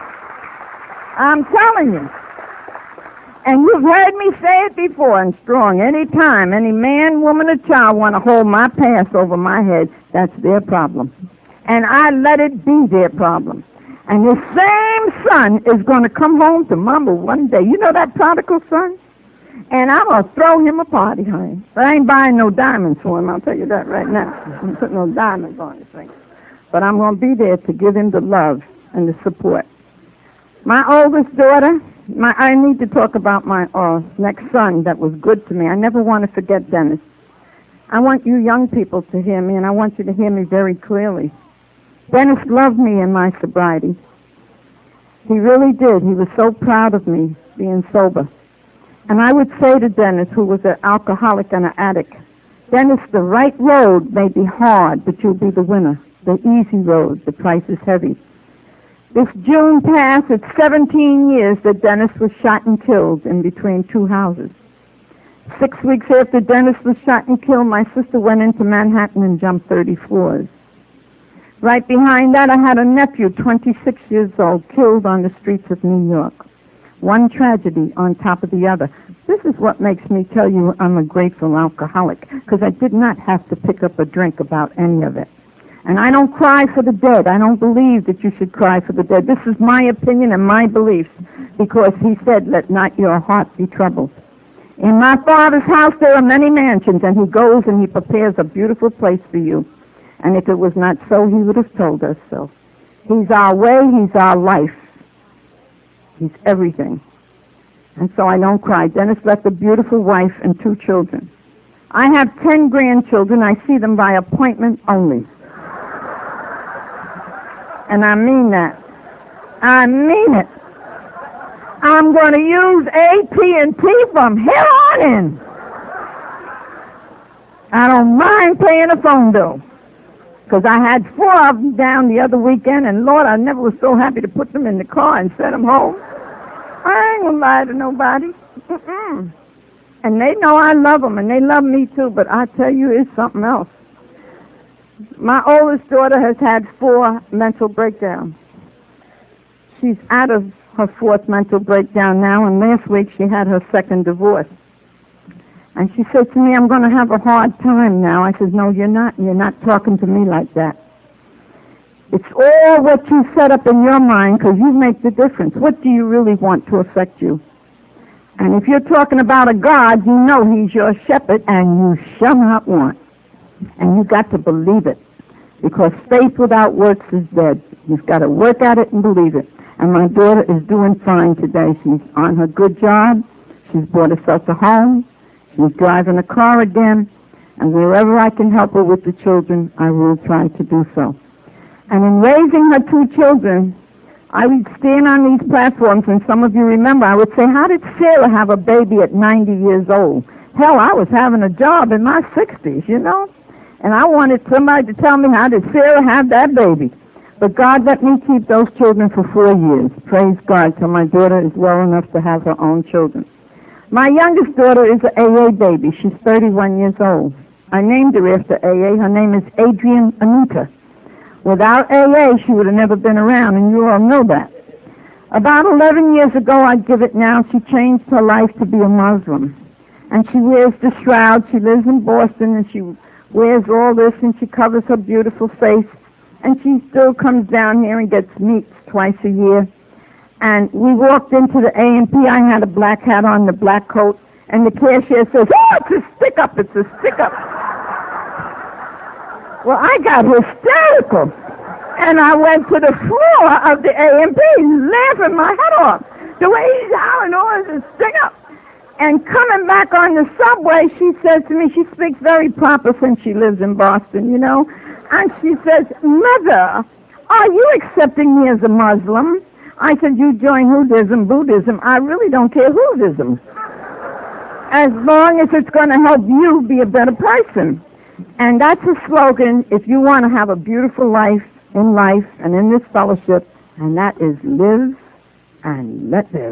I'm telling you, and you've heard me say it before and strong, any time any man, woman, or child want to hold my past over my head, that's their problem. And I let it be their problem. And the same son is going to come home to mama one day. You know that prodigal son? And I'm going to throw him a party, honey. But I ain't buying no diamonds for him, I'll tell you that right now. I'm putting no diamonds on his finger. But I'm going to be there to give him the love and the support. My oldest daughter, my, I need to talk about my uh, next son that was good to me. I never want to forget Dennis. I want you young people to hear me, and I want you to hear me very clearly. Dennis loved me in my sobriety. He really did. He was so proud of me being sober. And I would say to Dennis, who was an alcoholic and an addict, Dennis, the right road may be hard, but you'll be the winner. The easy road, the price is heavy. This June past, it's seventeen years that Dennis was shot and killed in between two houses. Six weeks after Dennis was shot and killed, my sister went into Manhattan and jumped thirty floors. Right behind that, I had a nephew, twenty-six years old, killed on the streets of New York. One tragedy on top of the other. This is what makes me tell you I'm a grateful alcoholic, because I did not have to pick up a drink about any of it. And I don't cry for the dead. I don't believe that you should cry for the dead. This is my opinion and my beliefs, because he said, let not your heart be troubled. In my Father's house there are many mansions, and he goes and he prepares a beautiful place for you. And if it was not so, he would have told us so. He's our way, he's our life. He's everything. And so I don't cry. Dennis left a beautiful wife and two children. I have ten grandchildren. I see them by appointment only. And I mean that. I mean it. I'm going to use A T and T from here on in. I don't mind paying a phone bill, because I had four of them down the other weekend, and Lord, I never was so happy to put them in the car and send them home. I ain't going to lie to nobody. Mm-mm. And they know I love them, and they love me too, but I tell you, it's something else. My oldest daughter has had four mental breakdowns. She's out of her fourth mental breakdown now, and last week she had her second divorce. And she said to me, I'm going to have a hard time now. I said, no, you're not. You're not talking to me like that. It's all what you set up in your mind, because you make the difference. What do you really want to affect you? And if you're talking about a God, you know he's your shepherd, and you shall not want. And you've got to believe it, because faith without works is dead. You've got to work at it and believe it. And my daughter is doing fine today. She's on her good job. She's bought herself a home. She's driving a car again. And wherever I can help her with the children, I will try to do so. And in raising her two children, I would stand on these platforms, and some of you remember, I would say, how did Sarah have a baby at ninety years old? Hell, I was having a job in my sixties, you know? And I wanted somebody to tell me, how did Sarah have that baby? But God let me keep those children for four years. Praise God, till my daughter is well enough to have her own children. My youngest daughter is an A A baby. She's thirty-one years old. I named her after A A. Her name is Adrienne Anita. Without A A, she would have never been around, and you all know that. About eleven years ago, I'd give it now, she changed her life to be a Muslim. And she wears the shroud. She lives in Boston, and she wears all this, and she covers her beautiful face. And she still comes down here and gets meats twice a year. And we walked into the A and P. I had a black hat on, the black coat, and the cashier says, oh, it's a stick-up, it's a stick-up. Well, I got hysterical, and I went to the floor of the A and P, laughing my head off. The way he's howling, oh, it's a stick-up. And coming back on the subway, she says to me, she speaks very proper since she lives in Boston, you know, and she says, Mother, are you accepting me as a Muslim? I said, you join Buddhism, Buddhism. I really don't care Buddhism, as long as it's going to help you be a better person. And that's a slogan if you want to have a beautiful life in life and in this fellowship, and that is live and let live.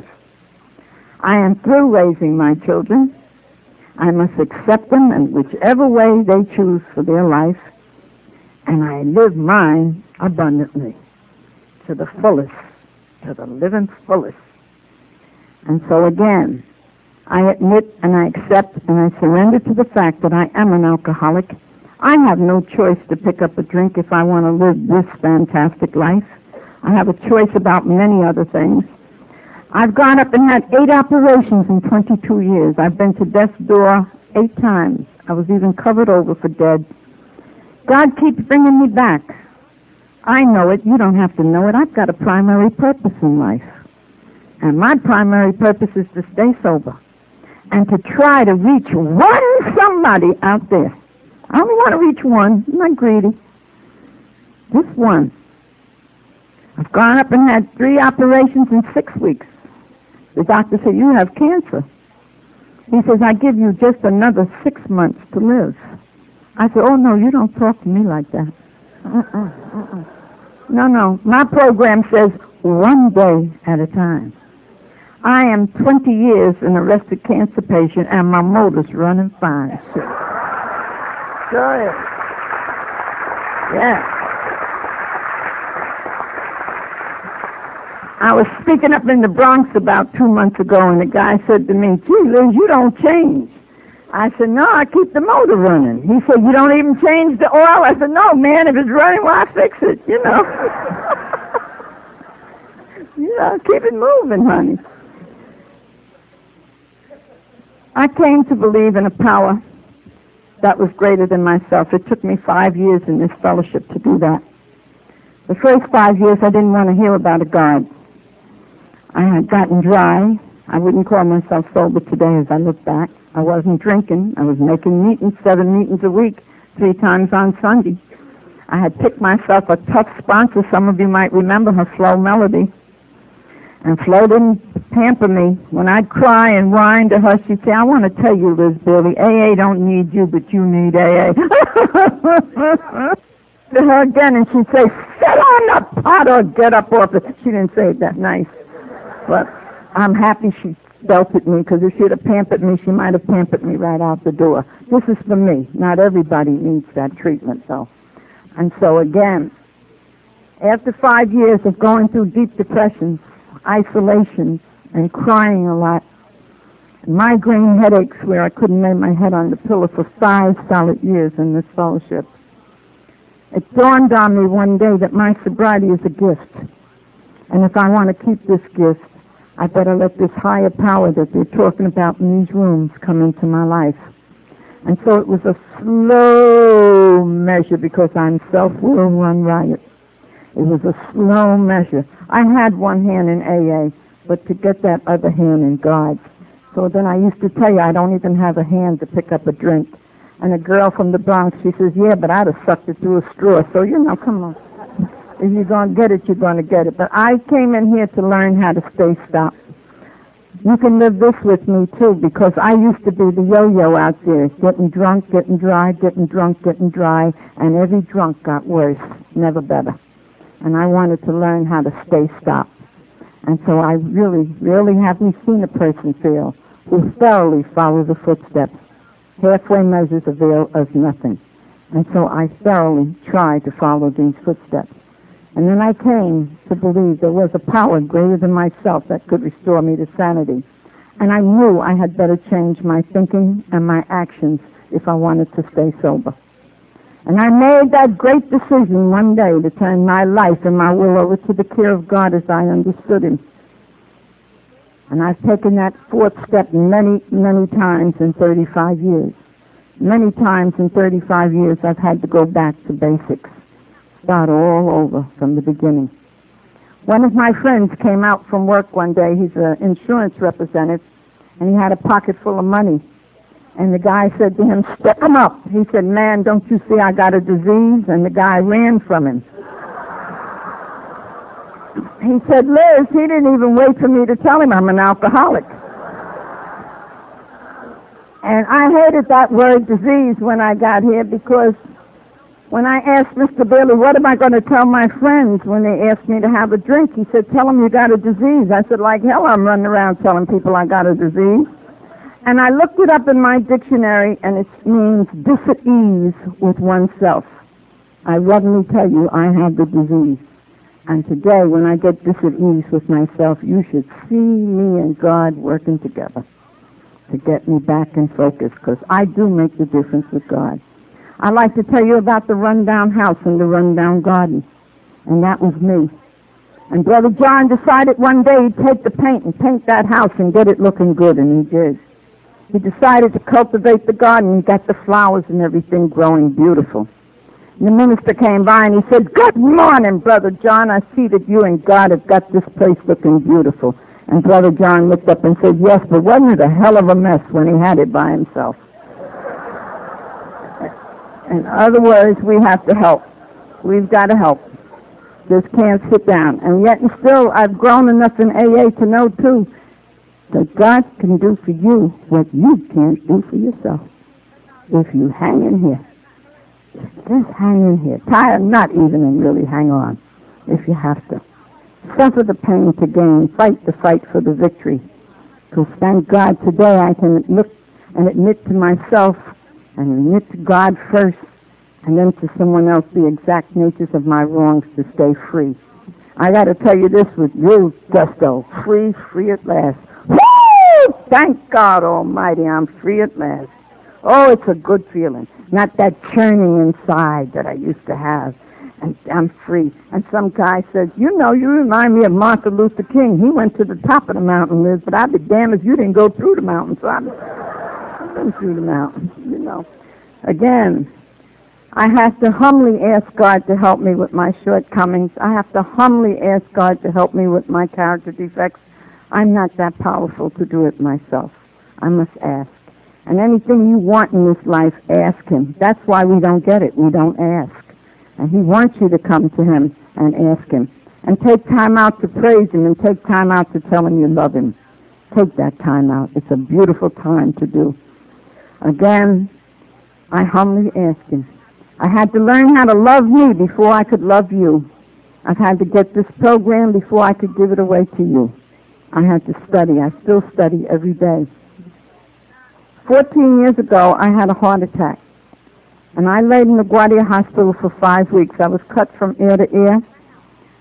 I am through raising my children. I must accept them in whichever way they choose for their life, and I live mine abundantly, to the fullest, to the living fullest. And so again, I admit and I accept and I surrender to the fact that I am an alcoholic. I have no choice to pick up a drink if I want to live this fantastic life. I have a choice about many other things. I've gone up and had eight operations in twenty-two years. I've been to death's door eight times. I was even covered over for dead. God keeps bringing me back. I know it. You don't have to know it. I've got a primary purpose in life. And my primary purpose is to stay sober and to try to reach one somebody out there. I only want to reach one. I'm not greedy. Just one. I've gone up and had three operations in six weeks. The doctor said, you have cancer. He says, I give you just another six months to live. I said, oh, no, you don't talk to me like that. Uh-uh, uh-uh. No, no. My program says one day at a time. I am twenty years an arrested cancer patient, and my motor's running fine. Sure is. Yeah. I was speaking up in the Bronx about two months ago, and the guy said to me, gee, Liz, you don't change. I said, no, I keep the motor running. He said, you don't even change the oil? I said, no, man, if it's running, why fix it, you know? You know, keep it moving, honey. I came to believe in a power that was greater than myself. It took me five years in this fellowship to do that. The first five years, I didn't want to hear about a God. I had gotten dry. I wouldn't call myself sober today as I look back. I wasn't drinking. I was making meetings, seven meetings a week, three times on Sunday. I had picked myself a tough sponsor. Some of you might remember her, Flo Melody. And Flo didn't pamper me. When I'd cry and whine to her, she'd say, I want to tell you, Liz Billy, A A don't need you, but you need A A. To her again, and she'd say, sit on the pot or get up off it. She didn't say it that nice. But I'm happy she belted me, because if she'd have pampered me, she might have pampered me right out the door. This is for me. Not everybody needs that treatment, though. And so again, after five years of going through deep depressions, isolation, and crying a lot. Migraine headaches where I couldn't lay my head on the pillow for five solid years in this fellowship. It dawned on me one day that my sobriety is a gift. And if I want to keep this gift, I better let this higher power that they're talking about in these rooms come into my life. And so it was a slow measure because I'm self-will run riot. It was a slow measure. I had one hand in A A, but to get that other hand in God. So then I used to tell you I don't even have a hand to pick up a drink. And a girl from the Bronx, she says, yeah, but I'd have sucked it through a straw. So, you know, come on. If you're going to get it, you're going to get it. But I came in here to learn how to stay stopped. You can live this with me, too, because I used to be the yo-yo out there, getting drunk, getting dry, getting drunk, getting dry, and every drunk got worse, never better. And I wanted to learn how to stay stopped. And so I really, really haven't seen a person fail who thoroughly follows the footsteps. Halfway measures avail us nothing. And so I thoroughly tried to follow these footsteps. And then I came to believe there was a power greater than myself that could restore me to sanity. And I knew I had better change my thinking and my actions if I wanted to stay sober. And I made that great decision one day to turn my life and my will over to the care of God as I understood Him. And I've taken that fourth step many, many times in thirty-five years. Many times in thirty-five years I've had to go back to basics. Start all over from the beginning. One of my friends came out from work one day. He's an insurance representative, and he had a pocket full of money. And the guy said to him, step him up. He said, man, don't you see I got a disease? And the guy ran from him. He said, Liz, he didn't even wait for me to tell him I'm an alcoholic. And I hated that word disease when I got here because when I asked Mister Bailey, what am I going to tell my friends when they ask me to have a drink? He said, tell them you got a disease. I said, like hell I'm running around telling people I got a disease. And I looked it up in my dictionary, and it means dis-at-ease with oneself. I readily tell you I have the disease. And today, when I get dis-at-ease with myself, you should see me and God working together to get me back in focus, because I do make the difference with God. I'd like to tell you about the rundown house and the rundown garden, and that was me. And Brother John decided one day he'd take the paint and paint that house and get it looking good, and he did. He decided to cultivate the garden and got the flowers and everything growing beautiful. And the minister came by and he said, good morning, Brother John. I see that you and God have got this place looking beautiful. And Brother John looked up and said, yes, but wasn't it a hell of a mess when he had it by himself? In other words, we have to help. We've got to help. Just can't sit down. And yet and still, I've grown enough in A A to know, too, that God can do for you what you can't do for yourself. If you hang in here. Just hang in here. Try not even and really hang on if you have to. Suffer the pain to gain. Fight the fight for the victory. Because thank God today I can look and admit to myself and admit to God first and then to someone else the exact natures of my wrongs to stay free. I got to tell you this with real gusto. Free, free at last. Woo! Thank God Almighty, I'm free at last. Oh, it's a good feeling. Not that churning inside that I used to have. And I'm free. And some guy says, you know, you remind me of Martin Luther King. He went to the top of the mountain, Liz, but I'd be damned if you didn't go through the mountain. So I've been through the mountain, you know. Again, I have to humbly ask God to help me with my shortcomings. I have to humbly ask God to help me with my character defects. I'm not that powerful to do it myself. I must ask. And anything you want in this life, ask Him. That's why we don't get it. We don't ask. And He wants you to come to Him and ask Him. And take time out to praise Him and take time out to tell Him you love Him. Take that time out. It's a beautiful time to do. Again, I humbly ask Him. I had to learn how to love me before I could love you. I've had to get this program before I could give it away to you. I had to study. I still study every day. Fourteen years ago, I had a heart attack. And I laid in the LaGuardia Hospital for five weeks. I was cut from ear to ear.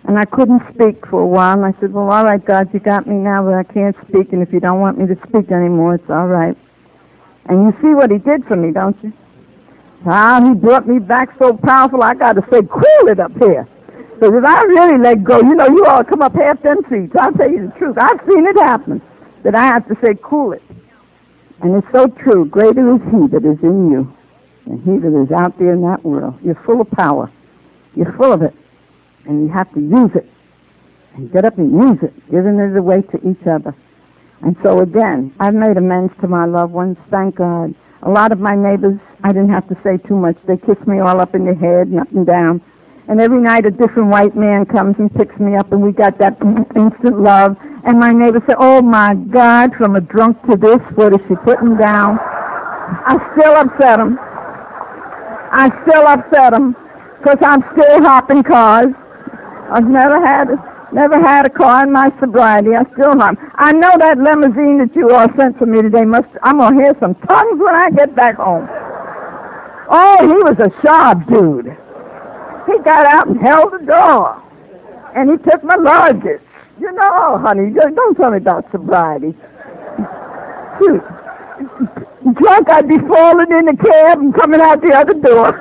And I couldn't speak for a while, and I said, well, all right, God, you got me now, but I can't speak, and if you don't want me to speak anymore, it's all right. And you see what he did for me, don't you? Ah, he brought me back so powerful, I got to say, cool it up here. Because if I really let go, you know, you all come up half ten feet. So I'll tell you the truth. I've seen it happen, that I have to say, cool it. And it's so true. Greater is he that is in you than he that is out there in that world. You're full of power. You're full of it. And you have to use it. And get up and use it, giving it away to each other. And so again, I've made amends to my loved ones, thank God. A lot of my neighbors, I didn't have to say too much. They kiss me all up in the head and up and down. And every night a different white man comes and picks me up, and we got that instant love. And my neighbors say, oh my God, from a drunk to this, what is she putting down? I still upset them. I still upset them because I'm still hopping cars. I've never had never had a car in my sobriety. I still hop. I know that limousine that you all sent for me today must. I'm gonna hear some tongues when I get back home. Oh, he was a sharp dude. He got out and held the door, and he took my luggage. You know, honey, don't tell me about sobriety. Shoot. Drunk, I'd be falling in the cab and coming out the other door.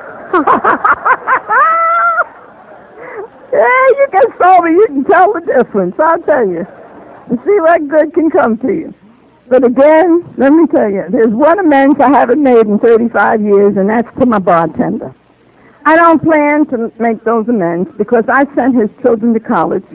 Yeah, you get sober, you can tell the difference, I'll tell you. And see what good can come to you. But again, let me tell you, there's one amends I haven't made in thirty-five years, and that's to my bartender. I don't plan to make those amends because I sent his children to college.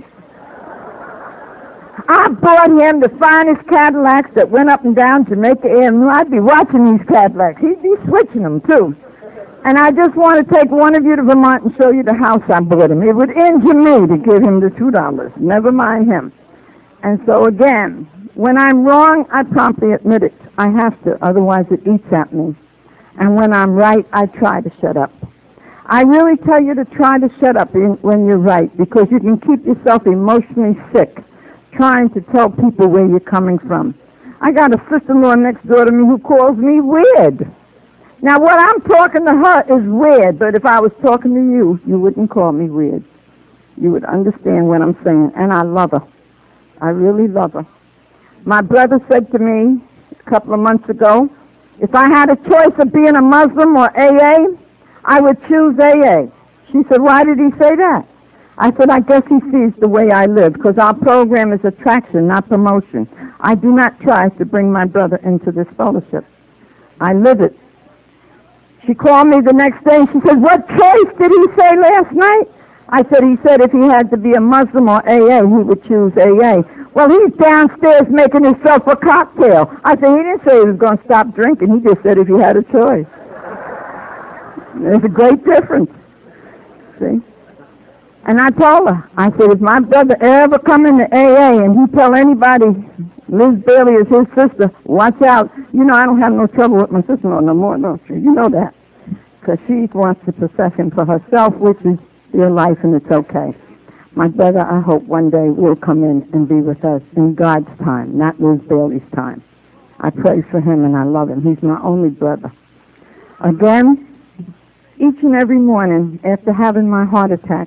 I bought him the finest Cadillacs that went up and down Jamaica Avenue. I'd be watching these Cadillacs. He'd be switching them, too. And I just want to take one of you to Vermont and show you the house I bought him. It would injure me to give him the two dollars. Never mind him. And so, again, when I'm wrong, I promptly admit it. I have to, otherwise it eats at me. And when I'm right, I try to shut up. I really tell you to try to shut up in, when you're right, because you can keep yourself emotionally sick trying to tell people where you're coming from. I got a sister-in-law next door to me who calls me weird. Now, what I'm talking to her is weird, but if I was talking to you, you wouldn't call me weird. You would understand what I'm saying, and I love her. I really love her. My brother said to me a couple of months ago, if I had a choice of being a Muslim or A A, I would choose A A. She said, why did he say that? I said, I guess he sees the way I live, because our program is attraction, not promotion. I do not try to bring my brother into this fellowship. I live it. She called me the next day and she said, what choice did he say last night? I said, he said if he had to be a Muslim or A A, he would choose A A. Well, he's downstairs making himself a cocktail. I said, he didn't say he was going to stop drinking. He just said if he had a choice. There's a great difference. See? And I told her, I said, if my brother ever come into A A and he tell anybody Liz Bailey is his sister, watch out. You know I don't have no trouble with my sister-in-law no more, don't you? You know that. Because she wants the profession for herself, which is their life, and it's okay. My brother, I hope one day will come in and be with us in God's time, not Liz Bailey's time. I pray for him and I love him. He's my only brother. Again, each and every morning after having my heart attack,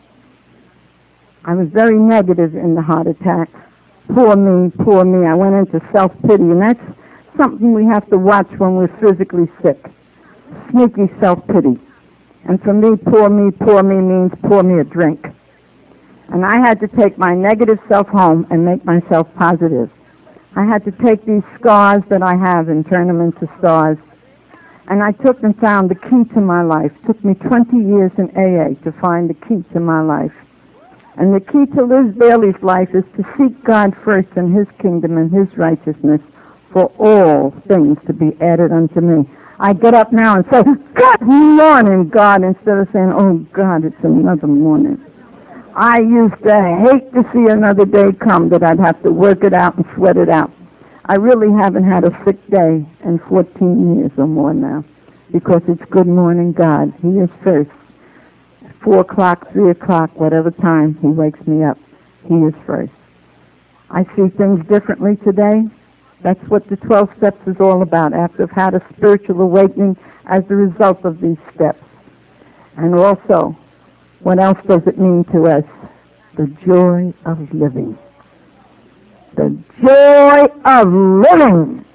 I was very negative in the heart attack. Poor me, poor me. I went into self-pity, and that's something we have to watch when we're physically sick. Sneaky self-pity. And for me, poor me, poor me means pour me a drink. And I had to take my negative self home and make myself positive. I had to take these scars that I have and turn them into stars. And I took and found the key to my life. It took me twenty years in A A to find the key to my life. And the key to Liz Bailey's life is to seek God first and his kingdom and his righteousness for all things to be added unto me. I get up now and say, good morning, God, instead of saying, oh, God, it's another morning. I used to hate to see another day come that I'd have to work it out and sweat it out. I really haven't had a sick day in fourteen years or more now because it's good morning, God. He is first. Four o'clock, three o'clock, whatever time he wakes me up, he is first. I see things differently today. That's what the twelve steps is all about, after I've had a spiritual awakening as a result of these steps. And also, what else does it mean to us the joy of living. The joy of living.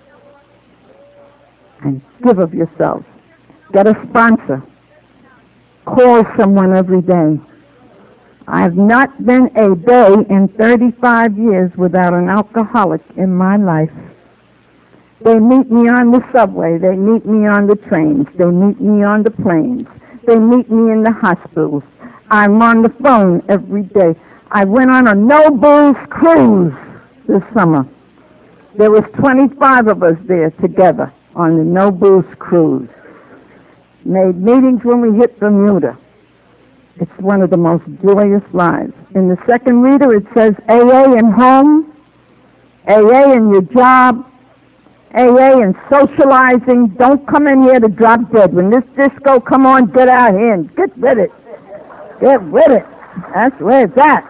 And give of yourself. Get a sponsor. Call someone every day. I've not been a day in thirty-five years without an alcoholic in my life. They meet me on the subway. They meet me on the trains. They meet me on the planes. They meet me in the hospitals. I'm on the phone every day. I went on a no booze cruise this summer. There was twenty-five of us there together on the no booze cruise. Made meetings when we hit Bermuda. It's one of the most joyous lives. In the second reader it says A A in home, A A in your job, A A in socializing. Don't come in here to drop dead. When this disco come on, get out here and get with it. Get with it. That's where it's at.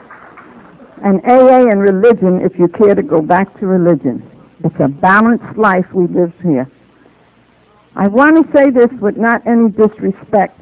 And A A in religion, if you care to go back to religion. It's a balanced life we live here. I want to say this with not any disrespect.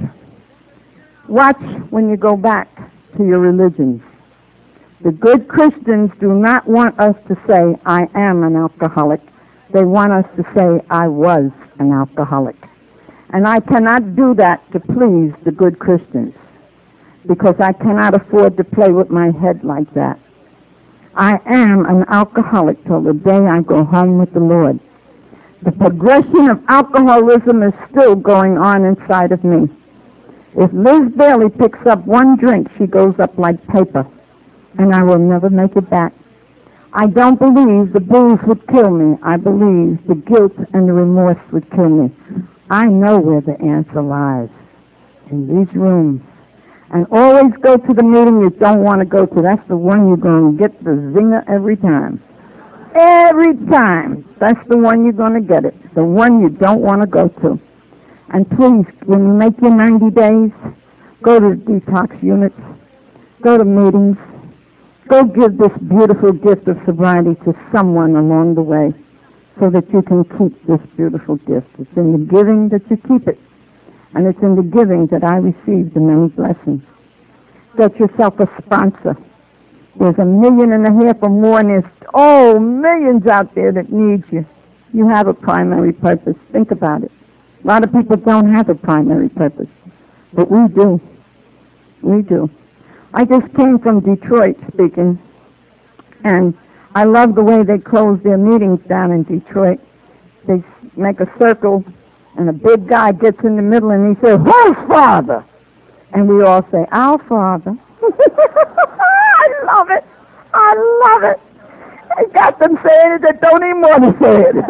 Watch when you go back to your religions. The good Christians do not want us to say, I am an alcoholic. They want us to say, I was an alcoholic. And I cannot do that to please the good Christians, because I cannot afford to play with my head like that. I am an alcoholic till the day I go home with the Lord. The progression of alcoholism is still going on inside of me. If Liz Bailey picks up one drink, she goes up like paper, and I will never make it back. I don't believe the booze would kill me. I believe the guilt and the remorse would kill me. I know where the answer lies, in these rooms. And always go to the meeting you don't want to go to. That's the one you're going to get the zinger every time. Every time. That's the one you're going to get it. The one you don't want to go to. And please, when you make your ninety days, go to the detox units. Go to meetings. Go give this beautiful gift of sobriety to someone along the way so that you can keep this beautiful gift. It's in the giving that you keep it. And it's in the giving that I receive the many blessings. Get yourself a sponsor. There's a million and a half or more, and there's, oh, millions out there that need you. You have a primary purpose. Think about it. A lot of people don't have a primary purpose, but we do. We do. I just came from Detroit speaking, and I love the way they close their meetings down in Detroit. They make a circle, and a big guy gets in the middle, and he says, "Whose Father?" And we all say, "Our Father." I love it. I love it. They got them saying it that don't even want to say it.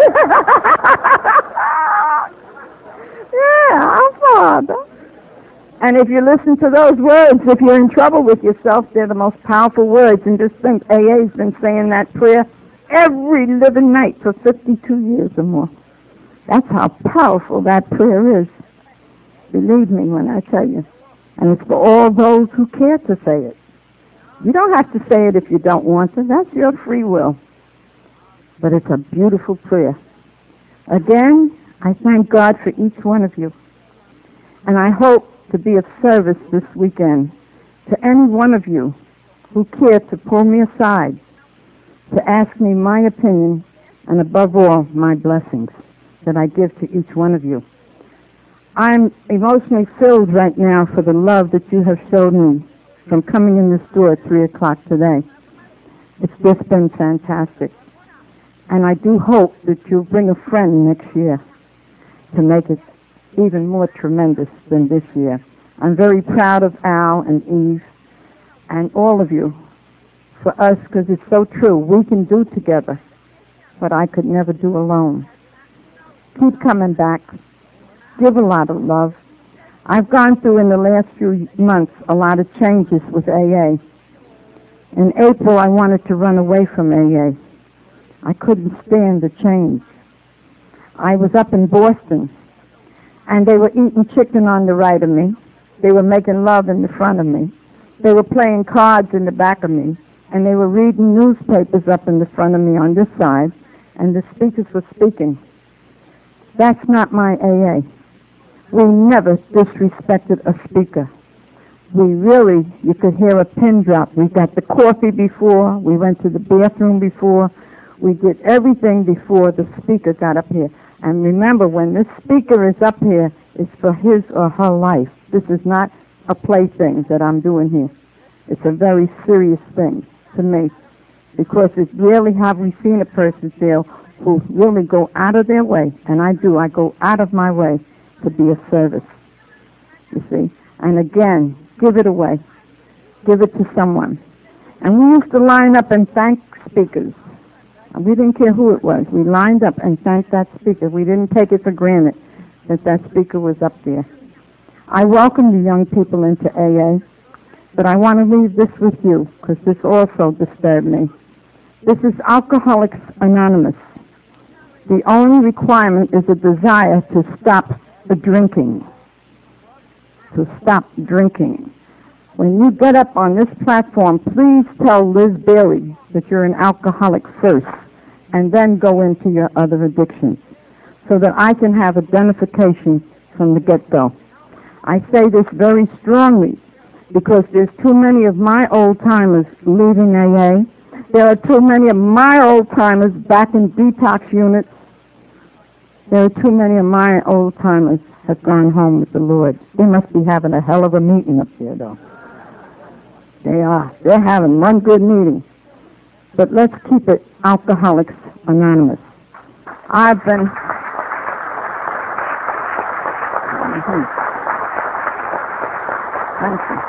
Yeah, our Father. And if you listen to those words, if you're in trouble with yourself, they're the most powerful words. And just think, A A's been saying that prayer every living night for fifty-two years or more. That's how powerful that prayer is. Believe me when I tell you. And it's for all those who care to say it. You don't have to say it if you don't want to. That's your free will. But it's a beautiful prayer. Again, I thank God for each one of you. And I hope to be of service this weekend to any one of you who care to pull me aside to ask me my opinion and, above all, my blessings that I give to each one of you. I'm emotionally filled right now for the love that you have showed me from coming in this door at three o'clock today. It's just been fantastic. And I do hope that you'll bring a friend next year to make it even more tremendous than this year. I'm very proud of Al and Eve and all of you for us, because it's so true. We can do together what I could never do alone. Keep coming back. Give a lot of love. I've gone through in the last few months a lot of changes with A A. In April, I wanted to run away from A A. I couldn't stand the change. I was up in Boston, and they were eating chicken on the right of me. They were making love in the front of me. They were playing cards in the back of me, and they were reading newspapers up in the front of me on this side, and the speakers were speaking. That's not my A A. We never disrespected a speaker. we really, you could hear a pin drop. We got the coffee before, we went to the bathroom before, we did everything before the speaker got up here. And remember, when this speaker is up here, it's for his or her life. This is not a plaything that I'm doing here. It's a very serious thing to me, because it rarely have we seen a person there who really go out of their way, and I do. I go out of my way to be of service, you see. And again, give it away. Give it to someone. And we used to line up and thank speakers. We didn't care who it was. We lined up and thanked that speaker. We didn't take it for granted that that speaker was up there. I welcome the young people into A A, but I want to leave this with you, because this also disturbed me. This is Alcoholics Anonymous. The only requirement is a desire to stop the drinking. To stop drinking. When you get up on this platform, please tell Liz Bailey that you're an alcoholic first, and then go into your other addictions, so that I can have identification from the get-go. I say this very strongly because there's too many of my old-timers leaving A A. There are too many of my old-timers back in detox units. There are too many of my old-timers have gone home with the Lord. They must be having a hell of a meeting up there, though. They are. They're having one good meeting. But let's keep it Alcoholics Anonymous. I've been... Mm-hmm. Thank you.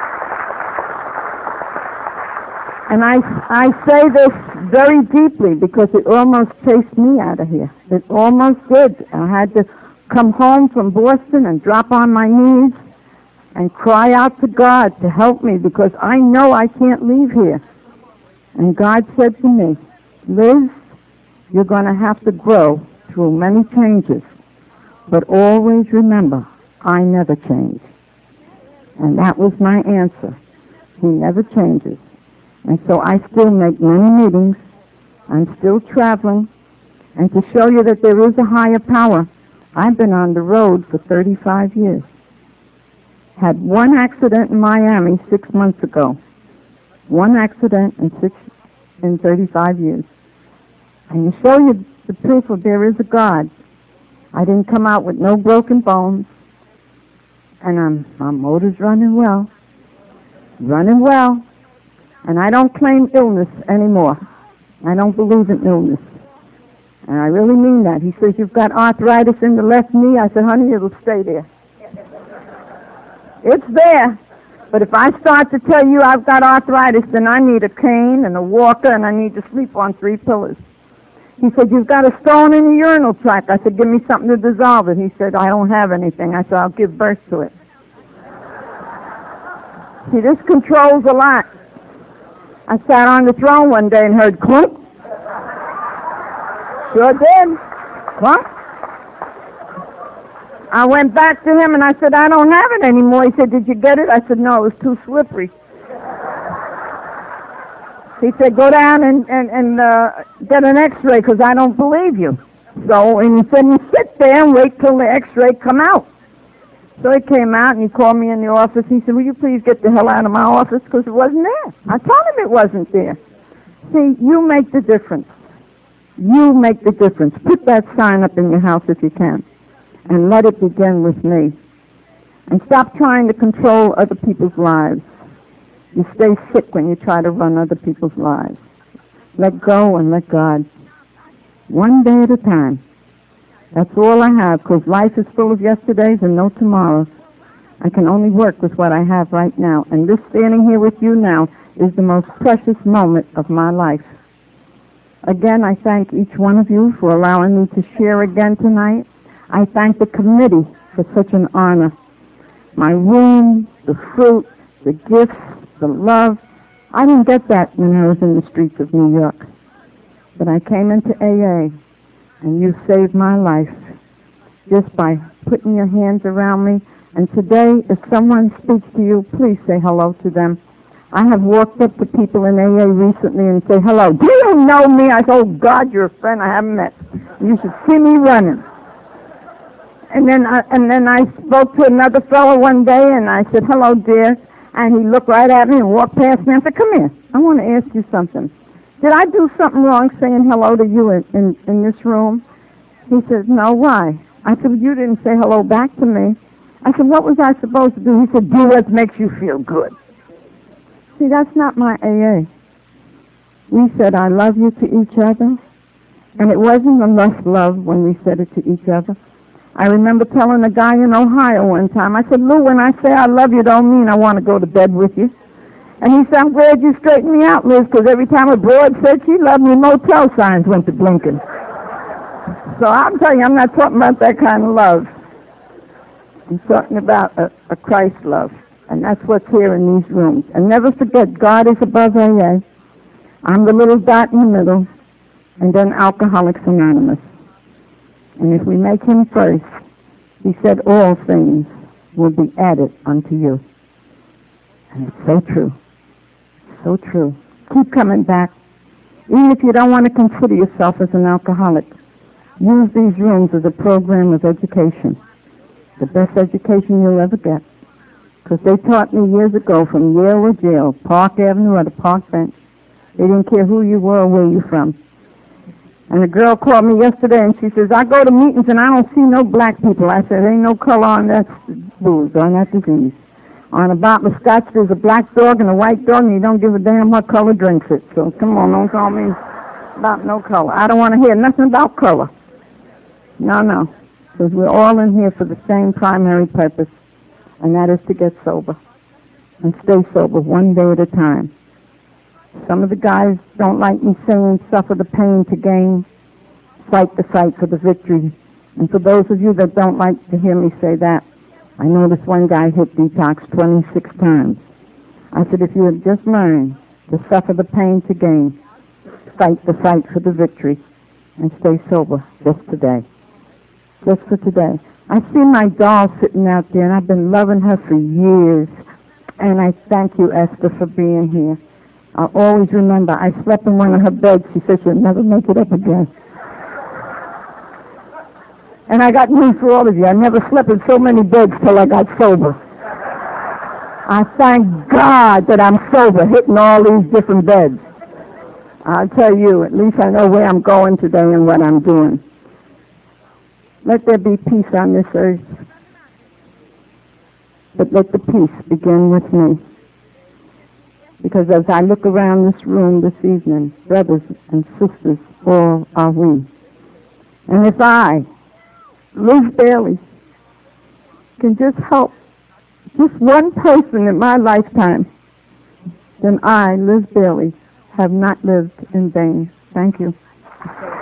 And I, I say this very deeply because it almost chased me out of here. It almost did. I had to come home from Boston and drop on my knees and cry out to God to help me, because I know I can't leave here. And God said to me, Liz, you're going to have to grow through many changes, but always remember, I never change. And that was my answer. He never changes. And so I still make many meetings. I'm still traveling. And to show you that there is a higher power, I've been on the road for thirty-five years. Had one accident in Miami six months ago. One accident in six in thirty-five years. And to show you the proof of there is a God, I didn't come out with no broken bones. And I'm, my motor's running well. Running well. And I don't claim illness anymore. I don't believe in illness. And I really mean that. He says, you've got arthritis in the left knee. I said, honey, it'll stay there. It's there. But if I start to tell you I've got arthritis, then I need a cane and a walker, and I need to sleep on three pillars. He said, you've got a stone in the urinal tract. I said, give me something to dissolve it. He said, I don't have anything. I said, I'll give birth to it. See, this controls a lot. I sat on the throne one day and heard clunk. Sure did. Clunk. I went back to him and I said, I don't have it anymore. He said, did you get it? I said, no, it was too slippery. He said, go down and, and, and uh, get an x-ray because I don't believe you. So, and he said, you sit there and wait till the x-ray come out. So he came out and he called me in the office. He said, will you please get the hell out of my office because it wasn't there. I told him it wasn't there. See, you make the difference. You make the difference. Put that sign up in your house if you can. And let it begin with me. And stop trying to control other people's lives. You stay sick when you try to run other people's lives. Let go and let God. One day at a time. That's all I have, because life is full of yesterdays and no tomorrows. I can only work with what I have right now. And this standing here with you now is the most precious moment of my life. Again, I thank each one of you for allowing me to share again tonight. I thank the committee for such an honor. My room, the fruit, the gifts, the love. I didn't get that when I was in the streets of New York. But I came into A A, and you saved my life just by putting your hands around me. And today, if someone speaks to you, please say hello to them. I have walked up to people in A A recently and say, hello, do you know me? I said, oh, God, you're a friend I haven't met. You should see me running. And then I, and then I spoke to another fellow one day, and I said, hello, dear. And he looked right at me and walked past me and said, come here, I want to ask you something. Did I do something wrong saying hello to you in, in, in this room? He said, no, why? I said, well, you didn't say hello back to me. I said, what was I supposed to do? He said, do what makes you feel good. See, that's not my A A. We said, I love you to each other. And it wasn't a lust love when we said it to each other. I remember telling a guy in Ohio one time, I said, Lou, when I say I love you, don't mean I want to go to bed with you. And he said, I'm glad you straightened me out, Liz, because every time a broad said she loved me, motel signs went to blinking. So I'm telling you, I'm not talking about that kind of love. I'm talking about a, a Christ love. And that's what's here in these rooms. And never forget, God is above A A. I'm the little dot in the middle. And then Alcoholics Anonymous. And if we make him first, he said all things will be added unto you. And it's so true. So true. Keep coming back. Even if you don't want to consider yourself as an alcoholic, use these rooms as a program of education. The best education you'll ever get. Because they taught me years ago from Yale or jail, Park Avenue or the park bench. They didn't care who you were or where you're from. And a girl called me yesterday and she says, I go to meetings and I don't see no black people. I said, ain't no color on that booze, on that disease. On a bottle of scotch, there's a black dog and a white dog, and you don't give a damn what color drinks it. So come on, don't call me about no color. I don't want to hear nothing about color. No, no. Because we're all in here for the same primary purpose, and that is to get sober. And stay sober one day at a time. Some of the guys don't like me saying suffer the pain to gain, fight the fight for the victory. And for those of you that don't like to hear me say that, I noticed one guy hit detox twenty-six times. I said, if you had just learned to suffer the pain to gain, fight the fight for the victory, and stay sober just today. Just for today. I see my doll sitting out there, and I've been loving her for years. And I thank you, Esther, for being here. I'll always remember, I slept in one of her beds. She said she'll never make it up again. And I got news for all of you. I never slept in so many beds till I got sober. I thank God that I'm sober, hitting all these different beds. I'll tell you, at least I know where I'm going today and what I'm doing. Let there be peace on this earth. But let the peace begin with me. Because as I look around this room this evening, brothers and sisters, all are we. And if I, Liz Bailey, can just help just one person in my lifetime, then I, Liz Bailey, have not lived in vain. Thank you.